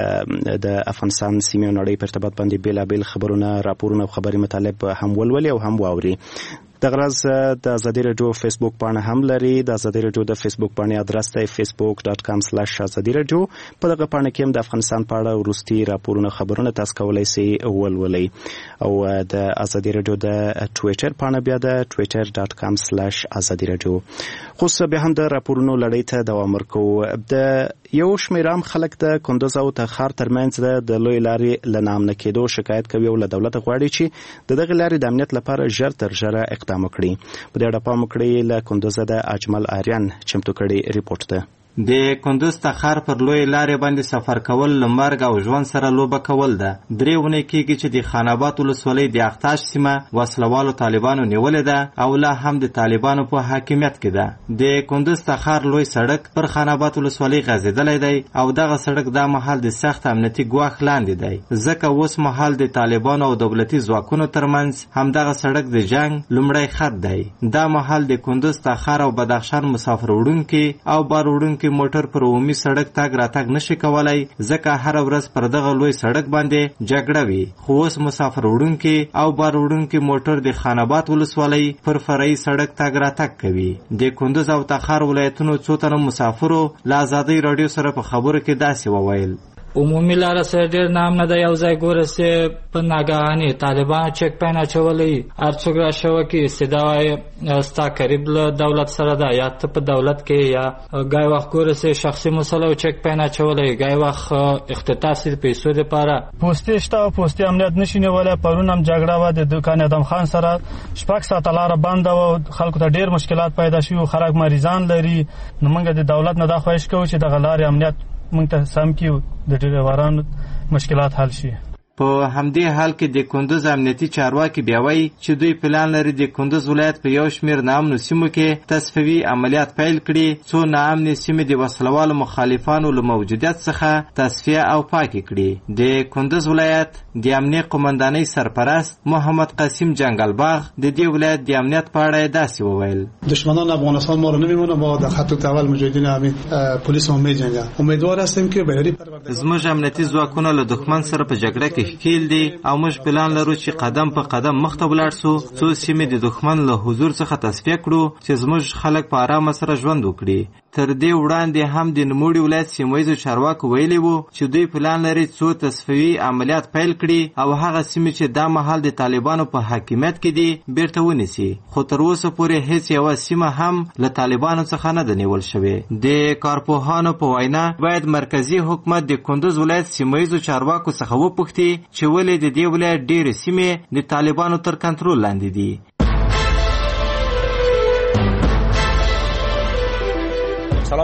Speaker 17: د افغانستان سیمې او نړۍ په ارتباط باندې بیلابیل خبرونه راپورونه او خبري مطالب هم ولولي او هم واوري. دغه راز د ازادي رادیو فیسبوک پاڼه هم لري. د ازادي رادیو د فیسبوک پاڼې ادرس دی facebook dot com slash ازادي رادیو. په دغه پاڼه کې هم د افغانستان په اړه وروستي راپورونه خبرونه تاسو کولی سئ ولولئ او د ازادي رادیو د ټویټر پاڼه بیا د twitter dot com slash ازادي رادیو. خو بیا هم د راپورونو لړۍ ته دوام ورکوو. د یو شمېر عام خلک د کندوز او تخار ترمنځ د لوی لارې له ناامنه کېدو شکایت کوي او له دولته غواړي چې د دغې لارې د امنیت لپاره ژر تر ژره اقدام وکړي. په دې اړه پام وکړئ. له کندوزه د اجمل آریان چمتو کړي ریپورت ده.
Speaker 18: د کندوز تخار پر لوی لارې باندې سفر کول له مرګ او ژوند سره لوبه کول ده. درې ونې کېږي چې د خان آباد ولسوالۍ د اختاش سیمه وسلوالو طالبانو نیولې ده او لا هم د طالبانو په حاکمیت کې ده. د کندوز تخار لوی سړک پر خان آباد ولسوالۍ غځېدلی دی او دغه سړک دا مهال د سخت امنیتي ګواښ لاندې دی ځکه اوس مهال د طالبانو او دولتي ځواکونو ترمنځ همدغه سړک د جنګ لومړی خط دی. دا مهال د کندوز تخار او بدخشان مسافر وړونکي او بار وړونکي موټر پر عمومي سړک تګ راتګ نشي کولای ځکه هر ورځ پر دغه لوی سړک باندې جګړه وي. خو اوس مسافر وړونکي او بار وړونکي موټر د خان آباد ولسوالۍ پر فرعي سړک تګ راتګ کوي. د کندوز او تخار ولایتونو څو تنه مسافرو له ازادۍ راډیو سره په خبرو کې داسې وویل:
Speaker 19: عمومي لاره سره ډېر نام نه دی. یو ځای ګوره چې په ناګهاني طالبانو چک پین اچولی هر څوک راشوه کې استدا وایي ستا قریب له دولت سره ده یا ته په دولت کې یا ګای وخت ګوره چې شخصي مسله او چک پین اچولی ګای وخت اختصاص د پیسو لپاره
Speaker 20: پوستې شته او پوستې امنیت نشي نیولی. پرون هم جګړه وه د دوکان ادم خان سره شپږ ساعته لاره بنده وه. خلکو ته ډېر مشکلات پیدا شوي. خلک مریضان لري. نو موږ د دولت نه دا خواهش کوو چې دغه لارې امنیت موږ ته سم کړي د ډریورانو مشکلات حل شي.
Speaker 18: په همدې حال کې د کندوز امنیتي چارواکي بیا وایي چې دوی پلان لري د کندوز ولایت په یو شمېر ناامنو سیمو کې تصفیوي عملیات پیل کړي څو ناامنې سیمې د وسلوالو مخالفانو له موجودیت څخه تصفیه او پاکې کړي. د کندوز ولایت د امنیت قومندانۍ سرپرست محمد قاسم جنگلباغ د دې ولایت د امنیت په اړه داسې وویل:
Speaker 21: دشمنان افغانستان ما رو نمیمونه. ما در خط اول مجاهدین همین پلیس هم میجنگن. امیدوار هستیم که بهری پروردگار
Speaker 18: زموږ امنیتي ځواکونه له دښمن سره په جګړه کې ښکیل دي او موږ پلان لرو چې قدم په قدم مخته ولاړ سو څو سیمې د دښمن له حضور څخه تصفیه کړو چې زموږ خلک په آرامه سره ژوند وکړي. تر دې وړاندې هم د نوموړي ولایت سیمهییزو چارواکو ویلي وو چې دوی پلان لري څو تصفیوي عملیات پیل کړي او هغه سیمې چې دا مهال د طالبانو په حاکمیت کې دي بیرته ونیسي. خو تر اوسه پورې هیڅ یوه سیمه هم له طالبانو څخه نه ده نیول شوې. د کارپوهانو په وینا باید مرکزي حکومت د کندوز ولایت سیمهییزو چارواکو څخه وپوښتي چې ولې د دې ولایت ډېرې سیمې د طالبانو تر کنټرول لاندې دي.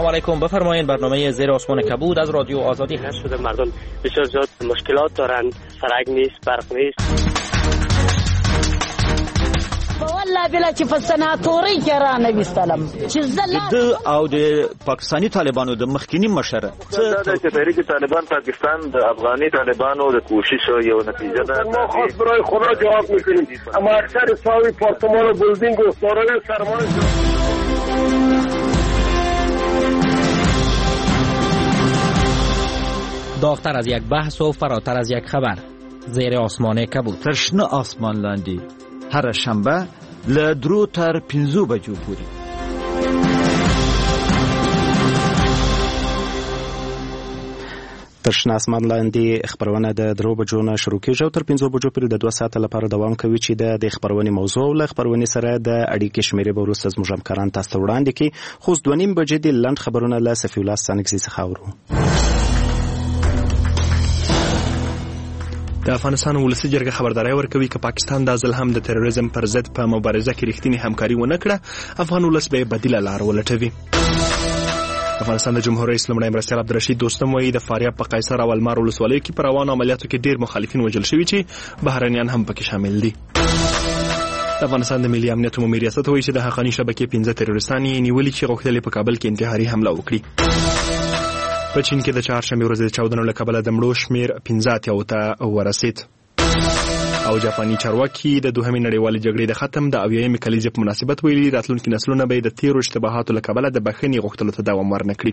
Speaker 4: علیکم. بفرمایید. برنامه زیر آسمان کبود از رادیو آزادی هست.
Speaker 22: شده مردم بسیار زیاد مشکلات دارن، سرک نیست، برق نیست.
Speaker 23: والله بلا چې په سناتوري کې را نویستلم چې
Speaker 24: زله او د پاکستانی طالبانو د مخکینی مشر
Speaker 3: څه د تحریک طالبان پاکستان د افغاني طالبانو د کوشش یو نتیجه ده.
Speaker 25: ما خاص برای خدا جواب میکنیم، اما اکثر ساوی پارتمان و بلدینگ و سارای سرمان
Speaker 4: داغتر از یک بحث و فراتر از یک خبر. زیر آسمان کبود.
Speaker 24: ترشنه آسمان لاندی هر شنبه له درو تر پنځو بجو پورې.
Speaker 1: ترشنه آسمان لاندې خبرونه د درو بجو نه شروع کیږي او تر پنځو بجو پورې د دوه ساعته لپاره دوام کوي چې د خبرونې موضوع له خبرونې سره د اړیکې شمیرې به وروسته زموږ همکاران تاسو ته وړاندې کړي. خو اوس دوه نیم بجې د لنډ خبرونه له صفي الله ستانکزي څخه اورو.
Speaker 2: د افغانستان ولسي جرګه خبرداري ورکوي چې پاکستان د ځل هم د تروریزم پر ضد په مبارزه کې رښتینی همکاري ونه کړه، افغان ولس به بدیله لار ولټوي. افغانستان د جمهور رئیس لمړی مرستیال عبدالرشید دوستم وایي د فاریاب په قیصر او المار ولسوالیو کې پر روانو عملیاتو کې ډیر مخالفین وژل شوي چې بهرنیان هم پکې شامل دي. د افغانستان د ملي امنیت عمومي ریاست وایي چې د حقاني شبکې پنځه تروریستان یې نیولي چې غوښتل په کابل کې انتحاري حمله وکړي. په چین کې د چهارشنبې ورځې د چاودنو له کبله د مړو شمېر پنځه اتیا ته ورسید. او جاپاني چارواکي د دوهمې نړیوالې جګړې د ختم د اویایمې کلیزې په مناسبت ویلي راتلونکي نسلونه به د تیرو اشتباهاتو له کبله د بښنې غوښتلو ته دوام ورنه کړي.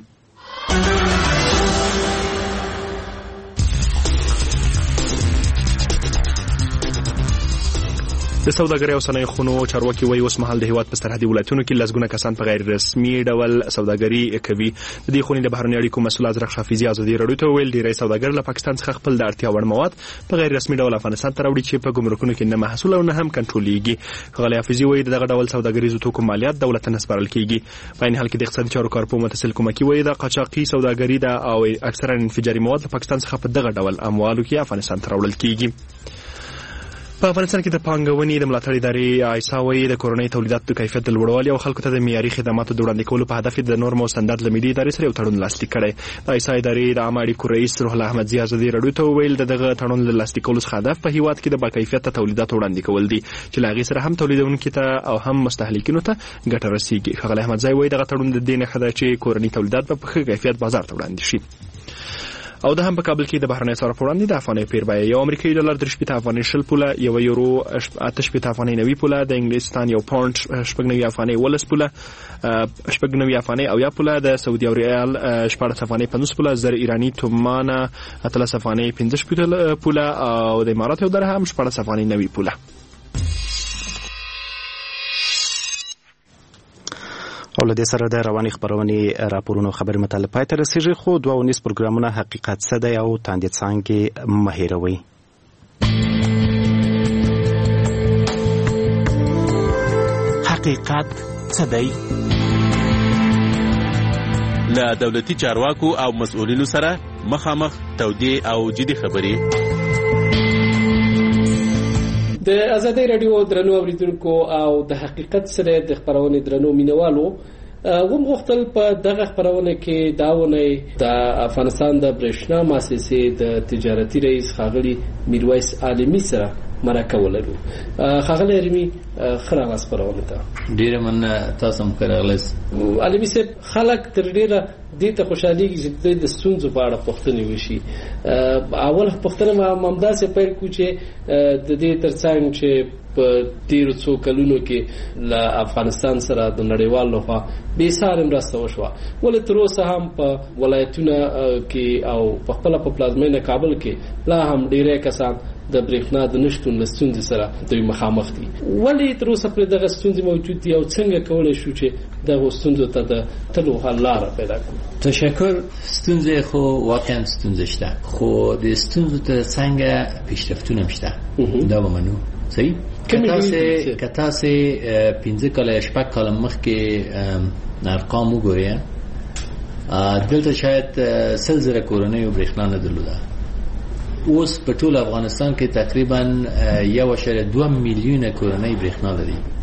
Speaker 2: د سوداګرۍ او صنایع خونو چارواکي وایي اوس مهال د هیواد په سرحدي ولایتونو کې لسګونه کسان په غیر رسمي ډول سوداګري کوي. د دې خونې د بهرنیو اړیکو مسؤل ازرق حافظي ازادي راډیو ته ویل ډیری سوداګر له پاکستان څخه خپل د اړتیا وړ مواد په غیر رسمي ډول افغانستان ته راوړي چې په ګمرکونو کې نه محصول او نه هم کنټرولېږي. غالي حافظي وایي دغه ډول سوداګریزو توکو مالیات دولت ته سپارل کیږي. په عین حال کې د اقتصادي چارو کارپوه متصل کومکی وایي د قاچاقي سوداګري ده او اکثرا انفجاري مواد له پاکستان څخه په دغه ډول اموالو کې افغانستان ته راوړل کیږي. په افغانستان کې د پانګونې د ملاتړ ادارې آیسا وایي د کورنۍ تولیداتو د کیفیت د لوړوالي او خلکو ته د معیاري خدماتو د وړاندې کولو په هدف د نورمو استاندارد له ملي ادارې سره یو تړون لاسلیک کړی. د آیسا ادارې د عامه اړیکو رئیس روح الله احمدزي ازادي راډیو ته وویل د دغه تړون له لاسلیک کولو څخه هدف په هیواد کې د باکیفیته تولیداتو وړاندې کول دي چې له هغې سره هم تولیدونکو ته او هم مستهلکینو ته ګټه رسیږي. ښاغلی احمدزي وایي دغه تړون د دې نښه ده چې کورني تولیدات به په ښه کیفیت بازار ته وړاندې شي. او د هم په کابل کې د بهرنۍ صرف وړاندې د افغاني پیر بیه یو امریکایي ډالر درې شپېته افغانۍ شل پوله، یو یورو اته شپېته افغانۍ نوي پوله، د انګلستان یو پاونډ شپږ نوي افغانۍ ولس پوله، شپږ نوي افغانۍ او یا پوله، د سعودي ریال شپاړس افغانۍ پنځوس پوله، زر ایراني تومانه اتلس افغانۍ پنځه شپېته پوله او د امارات یو درهم شپاړس افغانۍ نوي پوله.
Speaker 1: او له دې سره د رواني خبرونې راپورونو خبرې مطالب پای ته رسیږي، خو دوه ونیز پروګرامونه حقیقت څه دی او تاندې څانګې مه هېروئ.
Speaker 11: حقیقت څه دی؟ له دولتي چارواکو او مسؤلینو سره مخامخ تودې او جدي خبرې.
Speaker 10: د ازادي رادیو درنو اوریدونکو او د حقیقت سره د خبرونې درنو مینوالو وم غوښتل په دغه خبرونه کې داونه د افغانستان د برېښنا مؤسسې د تجارتي رئیس ښاغلي میرویس عالمي سره مرکه ولرو. ښاغلی عالمي خره واس خبرونه ته
Speaker 26: ډیره مننه، تاسو هم راغلاست.
Speaker 10: عالمي صاحب خلک تر ډیره دې ته خوشحاليږي چې د ستونزو په اړه پوښتنې وشي. اول پوښتنه ما همداسې پیل کړو چې د دې ترڅنګ چې په تیرو څو کلونو کې له افغانستان سره د نړیوال لخوا بې ساري مرسته وشوه، ولې تر اوسه هم په ولایتونو کې او په خپله په پلازمینه کابل کې لا هم ډیری کسان د برېښنا د نشتون له ستونزې سره دوی مخامخ دي. ولې تر اوسه پرې دغه ستونزې موجود دي او څنګه کولی شو چې دغو ستونزو ته د تلو حل لاره پیدا کړو؟
Speaker 26: تشکر. ستونزې خو واقعا ستونزې شته، خو د ستونزو ته څنګه پیشرفتونه هم شته، دا به منو. صحیح؟ که تاسې پنځه کاله شپږ کاله مخکې ارقام وګورئ، دلته شاید سل زره کورنیو برېښنا نه درلوده. اوس په ټول افغانستان کې تقریبا یو اعشاریه دوه میلیونه کورنۍ برېښنا لري.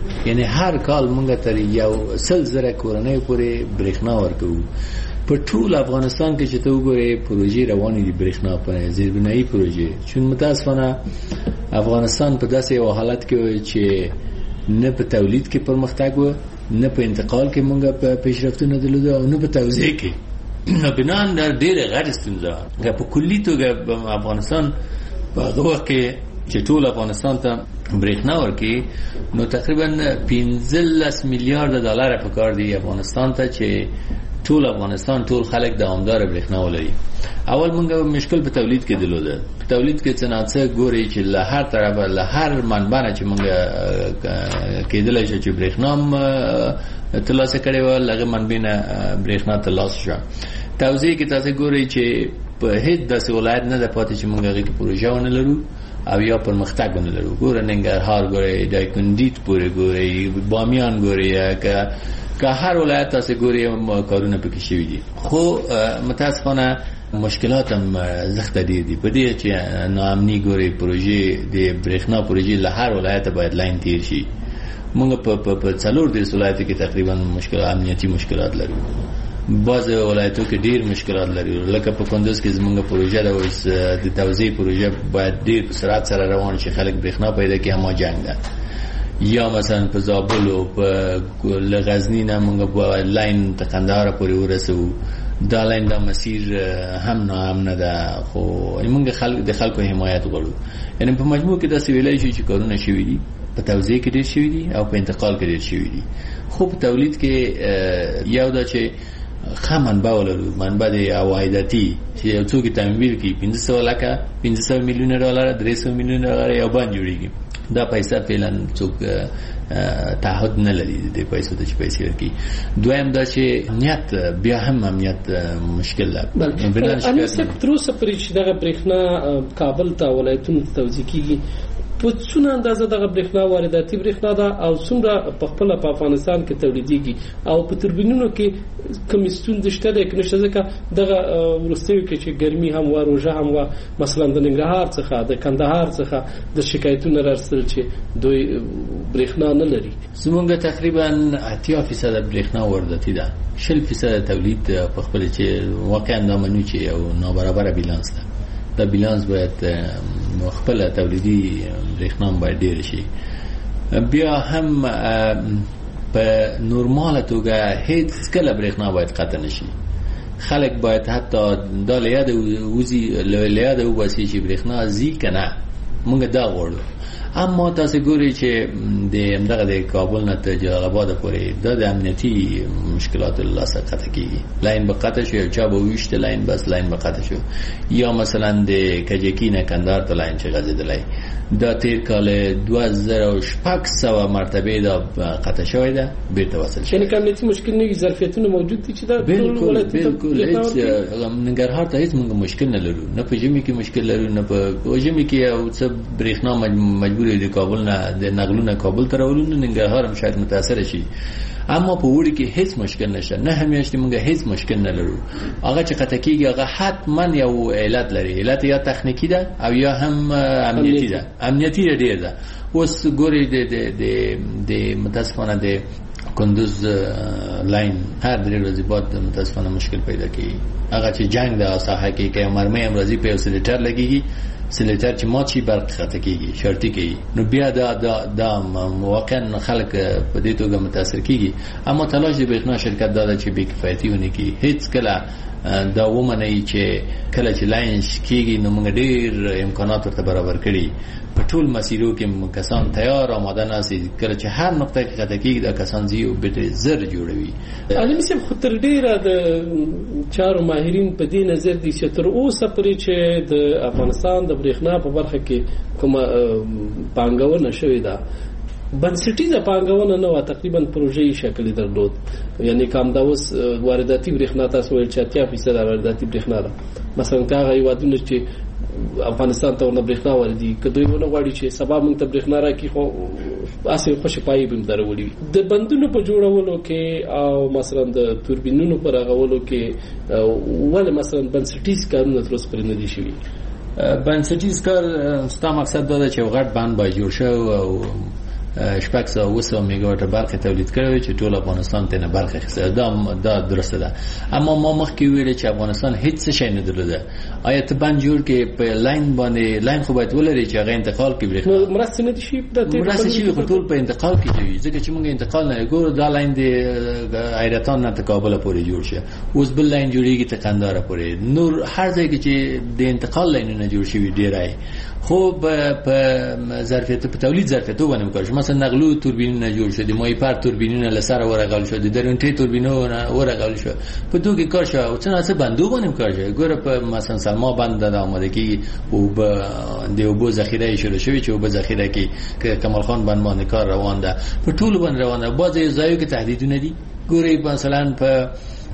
Speaker 26: یعنی هر کال مونږ تر یو سل زره کورنۍ پورې برېښنا ورکوو. په ټول افغانستان کې چې ته وګورې پروژې روانې دي برېښنا په زیربنایي پروژې، چون متاسفانه افغانستان په داسې یو حالت کې چې نه په تولید کې پرمختګ و، نه په انتقال کې مونږ په پیشرفتونه درلوده او نه په توزیع کې. نو بنان در ډېره غټه ستونزه په کلي توګه افغانستان په هغه وخت کې چې ټول افغانستان ته برېښنا ورکړي نو تقریبا پنځلس میلیارډ ډالر په کار دی افغانستان ته چې ټول افغانستان ټول خلک دوامدار برېښنا ولري. اول مونږ مشکل په تولید کې درلوده. په تولید کې څنګه ګوري چې له هر طرفه له هر منبع نه چې مونږ کېدل شي چې برېښنا ترلاسه کړي و، لږه منبع نه برېښنا ترلاسه شو. توزیع کې تاسو ګوري چې په هیڅ داسې ولایت نه ده پاتې چې مونږ هغه کې پروژه ونه لرو او یا پرمختګ ونه لرو. ګوره ننګرهار ګوري، دایکنډي پورې ګوري، بامیان ګوري، که که هر ولایت تاسو ګوري کارونه پکې شوي دي. خو متاسفانه مشکلات هم زخته دي دي په دې چې ناامني ګوري پروژې د برېښنا پروژې له هر ولایت باید لاین تیر شي. مونږ په په څلور د ولایتو کې تقریبا مشکلات امنیتي مشکلات لرو. بعض ولایتو کې ډیر مشکلات لري، لکه په کندوز کې زمونږ پروژه ده اوس د توزیع پروژه باید ډیر په سرعت سره روان شي، خلک برېښنا پیدا کړي، اما جنگ ده. یا مثلا په زابل او په غزنی نه مونږ په لاین ته قندهار پورې ورسو. دا لاین دا مسیر هم ناامنه ده، خو مونږ خلک د خلکو حمایت غواړو. یعنی په مجموع کې داسې ویلای شي چې کارونه شوي دي، په توزیع کې ډیر شوي دي او په انتقال کې ډیر شوي دي. خو په تولید کې یو دا چې خا منبع ولرو، منبع د عوایداتي چې یو څوک تمویل کوي پنځه سوه لکه پنځه سوه میلیونه ډالر، درې سوه میلیونه ډالر یو باندې جوړیږي. دا پیسې فعلا څوک تعهد نه لري د پیسو د پیسې ورکړي. دویم دا چې امنیت، بیا هم امنیت مشکل ده.
Speaker 10: بل ان څه تر اوسه پرې چې دغه برېښنا کابل ته ولایتونو ته توزیع کیږي، په څونه اندازه دغه برېښنا وارداتي برېښنا ده او څومره په خپل په افغانستان کې تولیدېږي او په توربینونو کې کوم ستونزې شته ده کنه؟ ځکه دغه ورستیو کې چې ګرمي هم و، روژه هم و، مثلا د ننګرهار څخه د کندهار څخه د شکایتونو راسل چې دوی برېښنا نه لري.
Speaker 26: زمونږ تقریبا اتیا فیصد برېښنا وارداتي ده، شل فیصد تولید په خپل چې واقعا دا منو چې یو نابرابر بیلانس ده. دا بیلانس باید خپل تولیدي برېښنا باید ډیر شي. بیا هم په نورماله توګه هیڅ کله برېښنا باید قطع نشي. خلک باید حتی دا لیاد وزي لیاد وباسي چې برېښنا زی کنه، مونږ دا غواړو. اما تاسو ګورئ چې د دغه د کابل نه ته جلال آباد پورې د امنیتي مشکلات له سره قطع کیږي. لاین به قطع شي، چا به ویشت لاین بس لاین به قطع شو. یا مثلا د کجکی نه کندهار ته لاین چې غځیدلای دا تیر کال دوه زره و شپږ سوه مرتبه دا قطع شوی ده، بیرته وصل شي.
Speaker 10: یعنی امنیتي مشکل نه، ظرفیتونه موجود دي چې دا
Speaker 26: بالکل بالکل ننګرهار ته هیڅ موږ مشکل نه لرو، نه په ژمي کې مشکل لرو، نه په ژمي کې او څه برېښنا مجبور د کابل نه د نقلونه کابل ته راولو، ننګرهار هم شاید متاثر شي. اما په وړي کې هیڅ مشکل نشته، نه همیشته موږ هیڅ مشکل نه لرو. هغه چې قطع کیږي هغه حتما یو علت لري، علت یا تخنیکی ده او یا هم امنیتی ده. امنیتی ډیر ده. اوس ګوري د د د متاسفانه د کندوز لاین هر درې ورځې بعد متاسفانه مشکل پیدا کوي. هغه چې جنگ ده ساحه کې کې مرمۍ هم راځي په سلیټر لګيږي، سلیټر چې مات شي برق خطا کیږي، شرطي کیږي. نو بیا دا دا دا واقعا خلک په دې توګه متاثر کیږي. اما تلاش د برېښنا شرکت دا چې بې کفایتي ونه کی هیڅ کله دا ومني چې کله چې لاین کیږي نو موږ ډېر امکانات ورته برابر کړي. په ټول مسیرو کې کسان تیار آماده ناسي، کله چې هر نقطه کې قطع کیږي دا کسان زیو به زر جوړوي.
Speaker 10: علي مسیم خو تر ډیره د چارو ماهرین په دې نظر دي چې تر اوسه پرې چې د افغانستان د برېښنا په برخه کې کومه پانګونه شوې ده، بنسټیزه پانګونه نه و، تقریبا پروژې شکل درلود. یعنی کوم دا اوس وارداتي برېښنا تاسو ویل چې اتیا فیصد وارداتي برېښنا ده. مثلا کاغه هیوادونه چې افغانستان ته ورنه برېښنا واردي، که دوی ونه غواړي چې سبا موږ ته برېښنا راکړي خو اسې خوشې پایې به درولي. د بندونو په جوړولو کې او مثلا د توربینونو په رغولو کې ولې مثلا بنسټیز کارونه تر اوسه پرې نه دي شوي؟
Speaker 26: بنسټیز کار ستا مقصد دا ده چې غټ بند باید جوړ شو او شپږ سوه اوه سوه میګاواټه برق تولید کړی چې ټول افغانستان ته نه برق اخیسته. دا دا درسته ده. اما ما مخکې ویل چې افغانستان هیڅ څه نه درلوده. آیا ته بند جوړ کې په لاین باندې لاین خو باید ولري چې هغه انتقال کې برېښنا
Speaker 10: نو مرستې نه شي د
Speaker 26: مرستې شي خو ټول په انتقال کې دی ځکه چې موږ انتقال نه ګورو. دا لاین د ایرتان نه کابل پورې جوړ شي، اوس بل لاین جوړیږي ته قندهار پورې. نور هر ځای کې چې د انتقال لاینونه جوړ شي ډیرای خو په ظرفیت په تولید ظرفیت باندې وکړ. مثلا نغلو توربینونه جوړ شو، د مای پر توربینونه لسره ورغل شو، د درونټي توربینونه ورغل شو، په توګه کار شو او څنګه څه بندو باندې وکړ. ګوره په مثلا سلما بند د آماده کی او د اوبو ذخیره شروع شوی چې اوبو ذخیره کې کمال خان بند باندې کار روان ده، په ټول باندې روان ده. بعضی ځایو کې تهدیدونه دي. ګوره مثلا په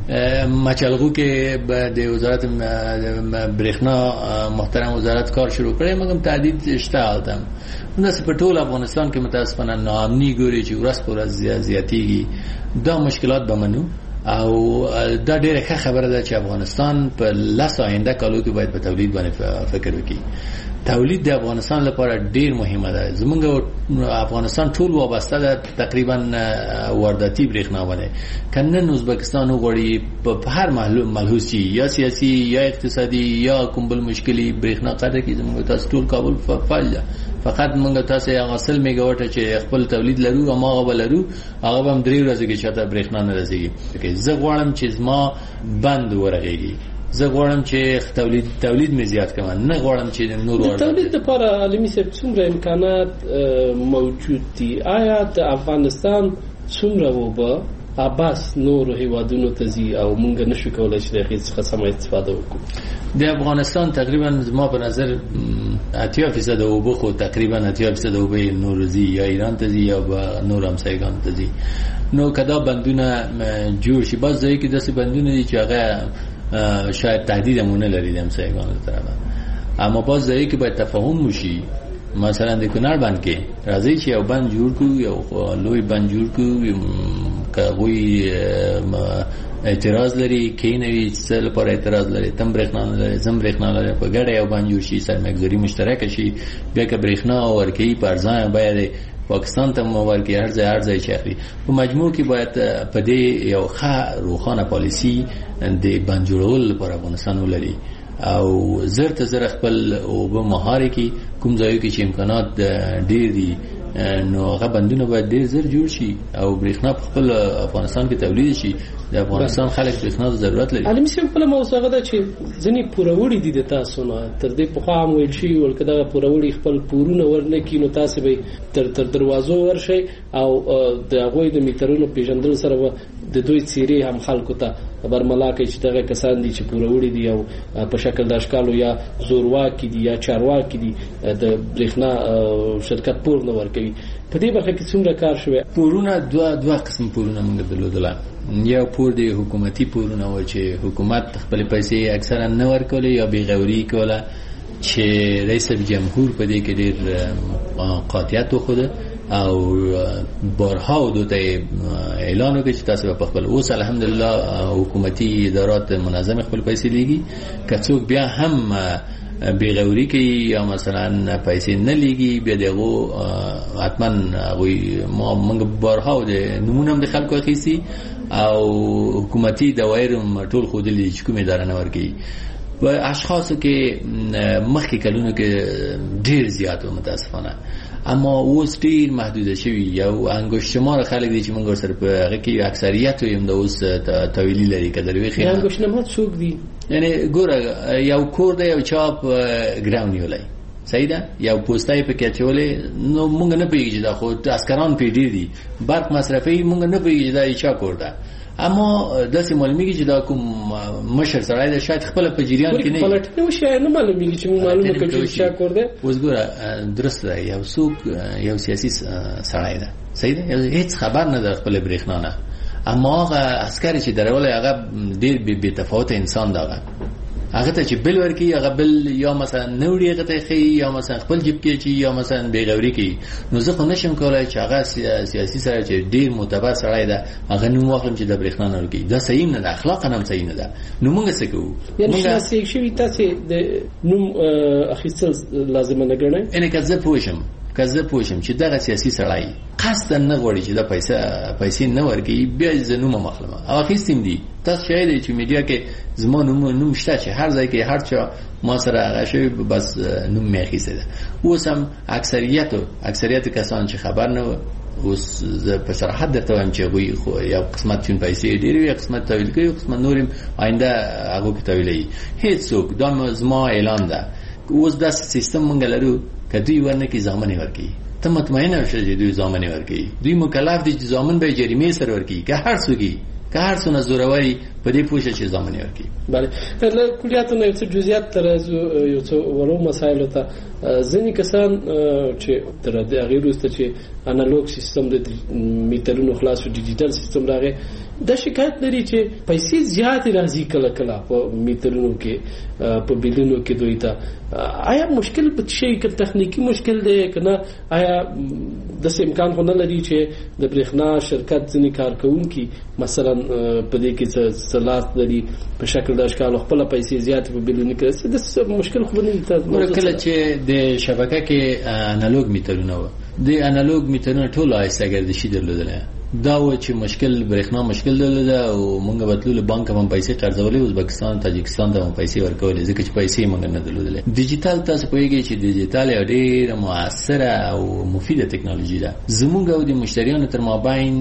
Speaker 26: مچلغو کې د وزارت برېښنا محترم وزارت کار شروع کړی، مګم تهدید شته البته. نو په ټول افغانستان کې متاسفانه ناامني ګوري چې ورځ په ورځ زیاتېږي. دا مشکلات به منو او دا ډېره ښه خبره ده چې افغانستان په لس آینده کالو کې باید په تولید باندې فکر وکړي. تولید د افغانستان لپاره ډیر مهمه ده. زمونږ افغانستان ټول وابسته ده تقریبا وارداتي برېښنا باندې. کنن ازبکستان وغواړي په هر ملحوظ شي، یا سیاسي یا اقتصادي یا کوم بل مشکلي برېښنا قدر کې زمونږ تاسو ټول کابل فعال ده. فقط موږ تاسو هغه سل میگاواټ چې خپل تولید لرو او ما غو لرو هغه هم درې ورځې کې چاته برېښنا نه راځي. زه غواړم چې زما بند ورغېږي، زه غواړم چې تولید تولید مې زیات کړم، نه غواړم چې نور
Speaker 10: ورته. تولید لپاره عالمي سب څومره امکانات موجود دي؟ آیا د افغانستان څومره وبا اباس نور هیوادونو ته زی او مونږ نشو کولای چې دغه څخه سم استفاده وکړو؟
Speaker 26: د افغانستان تقریبا زما په نظر اتیا فیصد وبو خو تقریبا اتیا فیصد وبو نور زی یا ایران ته زی یا نور همسایگان ته زی. نو کدا بندونه جوړ شي، بعض ځای کې داسې بندونه دي چې هغه شاید تهدید مونږ لري د همسایگانو طرفه، اما باز ځای کې باید تفاهم وشي. مثلا د کونړ بند کې راځي چې یو بند جوړ کړو، یو لوی بند جوړ کړو، کوي اعتراض لري کینوي څه لپاره اعتراض لري، تم برېښنا لري زم برېښنا لري، په ګډه یو بند جوړ شي، سرمایه‌ګذاري مشترک شي، بیا که برېښنا ورکوي په ارزانه بیه پاکستان ته ورکوي، هر ځای هر ځای چاخري. په مجموع کې باید په دې یو ښه روښانه پالیسی د بند جوړول لپاره افغانستان ولري او زر ته زر خپل او به مهاري کې کوم ځای کې چې امکانات ډېر دي نو هغه بندونه باید ډېر زر جوړ شي او برېښنا په خپل افغانستان کې تولید شي. د افغانستان خلک برېښنا ضرورت لري.
Speaker 10: علي مسیم په موضوع ده چې ځنی پوروړي دي د تاسو نه تر دې په خام ویل شي ولکه دا پوروړي خپل پورونه ورنکې نو تاسو به تر تر دروازو ورشي او د هغه د میټرونو پیژندل سره د دوی چیرې هم خلکو ته برملا کوي چې دغه کسان دي چې پوروړي دي او په شکل د اشکالو یا زورواکي دي یا چارواکي دي د برېښنا شرکت پور نه ورکوي. په دې برخه کې څومره کار شوی؟
Speaker 26: پورونه دوه دوه قسم پورونه موږ درلودل. یا پور دی حکومتي پورونه و چې حکومت خپل پیسې اکثرا نه ورکولې یا بیغوري کوله چې رئیس جمهور په دې کې ډېر قاطعیت وخوده او بارها دوته اعلان وکړي چې تاسو په خپل اوس الحمدلله حکومتي ادارات منظم خپل پیسې لیږي. که څوک بیا هم بیغوري کوي یا مثلا پیسې نه لیږي بیا دغه حتما غوي ما موږ بارها د نمونه د خلکو اخیسي او حکومتي دوایر ټول خو د لیږي کومه اداره نه ورګي. و اشخاصو کې مخکې کلونو کې ډیر زیات و متاسفانه، اما اوس ډیر محدود شوی. یو انګوش شمار خلک دي چې موږ سره په هغه کې اکثریت یم د اوس تویلی لري کډر وی خیر.
Speaker 10: انګوش نمات څوک دي؟
Speaker 26: یعنی ګوره یو کور دی یو چاپ ګراوند یولای صحیح ده، یو پوسټای په کې چولې نو موږ نه پیږي دا خو عسکران پی ډیر دي، برق مصرفي موږ نه پیږي دا چا کور ده. اما داسې معلومیږي چې دا کوم مشر سړی د شاید خپل په جریان کې نه
Speaker 10: پلټنه وشي نه معلومیږي چې موږ معلومه کړو چې چا کور ده.
Speaker 26: اوس ګوره درست ده یو څوک یو سیاسي سړی ده صحیح ده، هیڅ خبر نه در خپل برېښنا نه، اما هغه عسکر چې درولې هغه ډیر بې تفاوت انسان ده. هغه ته چې بل ورکی هغه بل یا مثلا نوړي هغه ته خي یا مثلا خپل جيب کې چې یا مثلا بیغوري کوي. نو زه خو نشم کولای چې هغه سیاسي سره چې ډیر معتبر سړی ده هغه نو واخلم چې د برېښنا نه ورکی. دا صحیح نه ده، اخلاقا هم صحیح نه ده. نو موږ څه کوو؟
Speaker 10: یعنی شاسي شوی تاسو د نوم اخیستل لازم نه ګڼئ؟
Speaker 26: ان که زه پوښم که زه پوه شم چې دغه سیاسي سړی قصدا نه غواړي چې دا پیسې پیسې نه ورکړي بیا یې زه نوم مخلمه او اخیستیم دي تاسو شاید چې میډیا کې زما نوم نوم شته چې هر ځای کې هر چا ما سره هغه شوی بس نوم مې اخیسته ده. اوس هم اکثریت اکثریت کسان چې خبر نه اوس زه په صراحت درته وایم چې هغوی خو یو قسمت چون پیسې ډېرې وي، قسمت تحویل کوي، قسمت نور آینده هغو کې تحویلوي. هېڅوک دا زما اعلان ده. اوس داسې سیستم موږ لرو که دوی ورنکړي زامن یې ورکوي. ته مطمئنه اوسه چې دوی زامن یې ورکوي. دوی مکلف دي چې زامن به یې جریمې سره ورکوي که هر څوک که هر څونه زوروري په دې پوه شه چې زامن یې ورکوي.
Speaker 10: بله له کلیاتو نه یو څه جزئیات ته راځو، یو څه وړو مسایلو ته. ځینې کسان چې تر هغې وروسته چې انالوګ سیستم د میټرونو خلاص او ډیجیټل سیستم راغی دا شکایت لري چې پیسې زیاتې راځي کله کله په میټرونو کې په بیلونو کې دوی ته. آیا مشکل په شي کې تخنیکی مشکل دی که نه؟ آیا داسې امکان خو نه لري چې د برېښنا شرکت ځینې کارکوونکي مثلا په دې کې څه لاس لري په شکل د اشکالو خپله پیسې زیاتې په بیلونو کې رسي؟ داسې مشکل خو نه دی.
Speaker 26: کله چې د شبکه کې انالوګ میټرونه وو د انالوګ میټرونه ټول آیسته ګردشي درلودله دا و چې مشکل برېښنا مشکل درلوده او مونږ بتلو بانک هم پیسې قرضولې ازبکستان تاجکستان ته هم پیسې ورکولې ځکه چې پیسې مونږ نه درلودلې. ډیجیټل تاسو پوهیږئ چې ډیجیټل یو ډېره موثره او مفیده ټکنالوژي ده. زمونږ او د مشتریانو تر مابین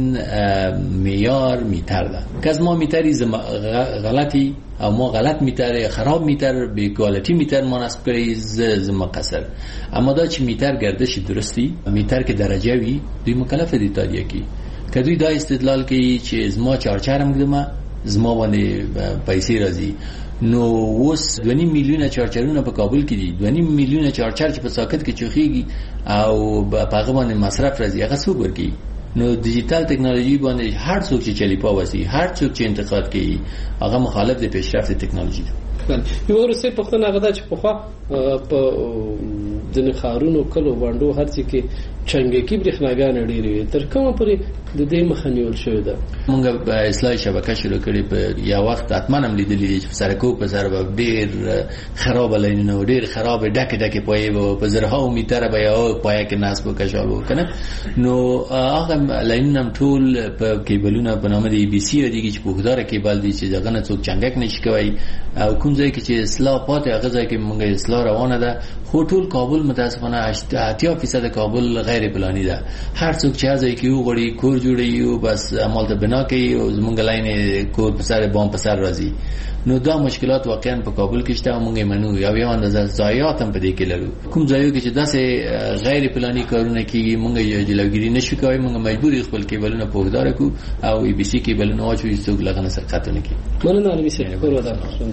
Speaker 26: معیار میټر ده. که زما میټرې غلطي او ما غلط میټر خراب میټر به کوالټي میټر ما نصب کړی زما قصر. اما دا چې میټر گردش درستی میټر کې درجه وي دوی مکلف دي تادیه کی که دوی دا استدلال کوي چې زما چارچارم ګدمه زما باندې پیسې راځي. نو اوس دوه نیم میلیونه چارچرونه په کابل کې دي، دوه نیم میلیونه چارچر چې په ساکت کې چوخیږي او په هغه باندې مصرف راځي هغه څوک ورکوي؟ نو ډیجیټل ټکنالوژي باندې هر څوک چې چلی پاوسی هر څوک چې انتقاد کوي هغه مخالف د پیشرفت ټکنالوژي ده.
Speaker 10: یو ورسې پښتنه هغه ده چې پخوا په ځینې ښارونو کلو بانډو هر څه کې چنګېکي برېښناګانې ډېرې وي، تر کومه پورې د دې مخه نیول شوې ده؟
Speaker 26: مونږ په اصلاحي شبکه شروع کړې په یو وخت حتما هم لیدلي دي چې په سرکو په سر به ډېر خرابه لاینونه و ډېر خرابې ډکې ډکې پایې به په زرهاو میټره به یو پایه کې نصب و کشال و که نه. نو هغه لاینونه هم ټول په کیبلونه په نامه د ای بي سي یادېږي چې په اوږداره کیبل دي چې هغه نه څوک چنګک نشي کوی او کوم ځای کې چې اصلاح پاتې هغه ځای کې مونږ اصلاح روانه ده. خو ټول کابل متاسفانه اتیا فیصد کابل غیر پلانی ده. هر څوک چې ځای کې وغوړي کور جوړي او بس عمل ته بنا کوي او زمونږ لاین کور په سر بام په سر راځي. نو دا مشکلات واقعا په کابل کې شته او مونږ یې منو. یو یو اندازه ضایعات هم په دې کې لرو. کوم ځایو کې چې داسې غیر پلانی کارونه کیږي مونږ یې جلوګیری نشو کوي، مونږ مجبور یو خپل کیبلونه په اوږدار کو او ای بي سي کیبلونه واچوي چې څوک لغنه سرقت نه کوي.
Speaker 10: مننه علي سي کور ودا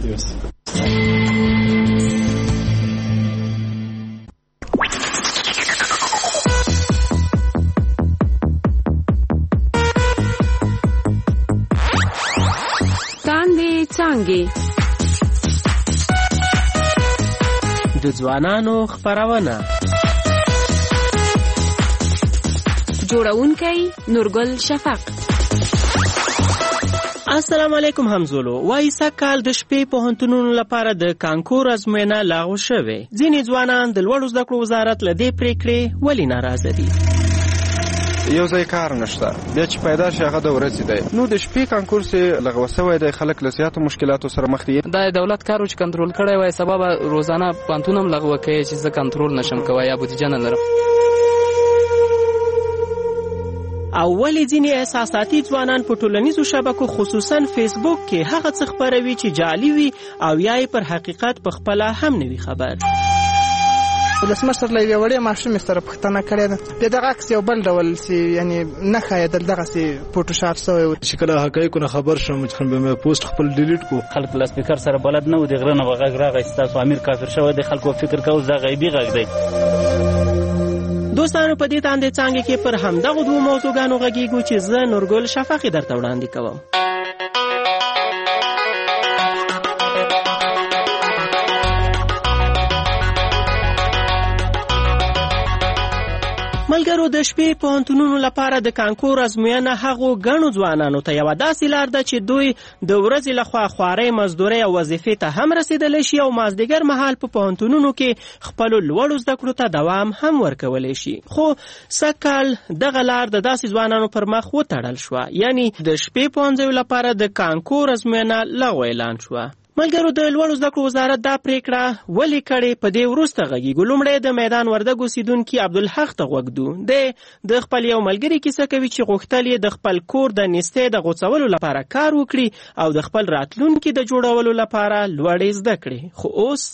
Speaker 5: څنګه د ځوانانو خبرونه جوړونکي نورګل شفق.
Speaker 6: السلام علیکم همزولو. وایي سکهال د شپې پوهنتونونو لپاره د کانکور ازموینه لغوه شوې. ځینې ځوانان د لوړو زده کړو وزارت له دې پریکړې ولې ناراضه دي؟
Speaker 7: یو ځای کار نشته، بیا چې پیدا شي هغه د ورځې دی. نو د شپې کانکور چې لغوه شوی دی خلک له زیاتو مشکلاتو سره مخ دي.
Speaker 8: دا دولت کارو چې کنټرول کړی وای سبب روزانه پانتون هم لغوه کوي چې زه کنټرول نشم کوای یا بودیجه نه لرم.
Speaker 6: او ولې ځینې احساساتي ځوانان په ټولنیزو شبکو خصوصا فیسبوک کې هغه څه خپروي چې جعلي وي او یا پر حقیقت په خپله هم نه وي خبر؟
Speaker 9: ولسمشر له یوې وړې ماشومې سره پوښتنه کړې ده، د دغه عکس یو بل ډول سي یعنی نه ښایېدل دغسې فوټوشاپ شوی و.
Speaker 12: چې کله حقایقو نه خبر شوم چې به مې پوسټ خپل ډیلیټ کو.
Speaker 27: خلک له سپیکر سره بلد نه و، د غره نه به غږ راغی ستاسو امیر کافر شوی دی. خلکو فکر کوي دا غیبي غږ دی.
Speaker 6: دوستانو په دې تاندې څانګې کې پر همدغو دوو موضوعګانو غږیږو چې زه نورګل شفقي درته وړاندې کوم. ملګرو د شپې پوهنتونونو لپاره د کانکور ازموینه هغو ګڼو ځوانانو ته یوه داسې لار ده چې دوی د ورځې لخوا خوارۍ مزدورۍ او وظیفې ته هم رسېدلی شي او مازدیګر مهال په پوهنتونونو کې خپلو لوړو زده کړو ته دوام هم ورکولی شي. خو سږ کال دغه لار د داسې ځوانانو پر مخ وتړل شوه، یعنی د شپې پوهنځیو لپاره د کانکور ازموینه لغوه اعلان شوه. ملګرو د لوړو زده کړو وزارت دا پریکړه ولې کړې په دې وروسته غږیږو. لومړی د میدان وردګ اوسیدونکي عبدالحق ته غوږ ږدو. دی د خپل یو ملګري کیسه کوي چې غوښتل یې د خپل کور د نیستۍ د غوڅولو لپاره کار وکړي او د خپل راتلونکي د جوړولو لپاره لوړې زده کړې، خو اوس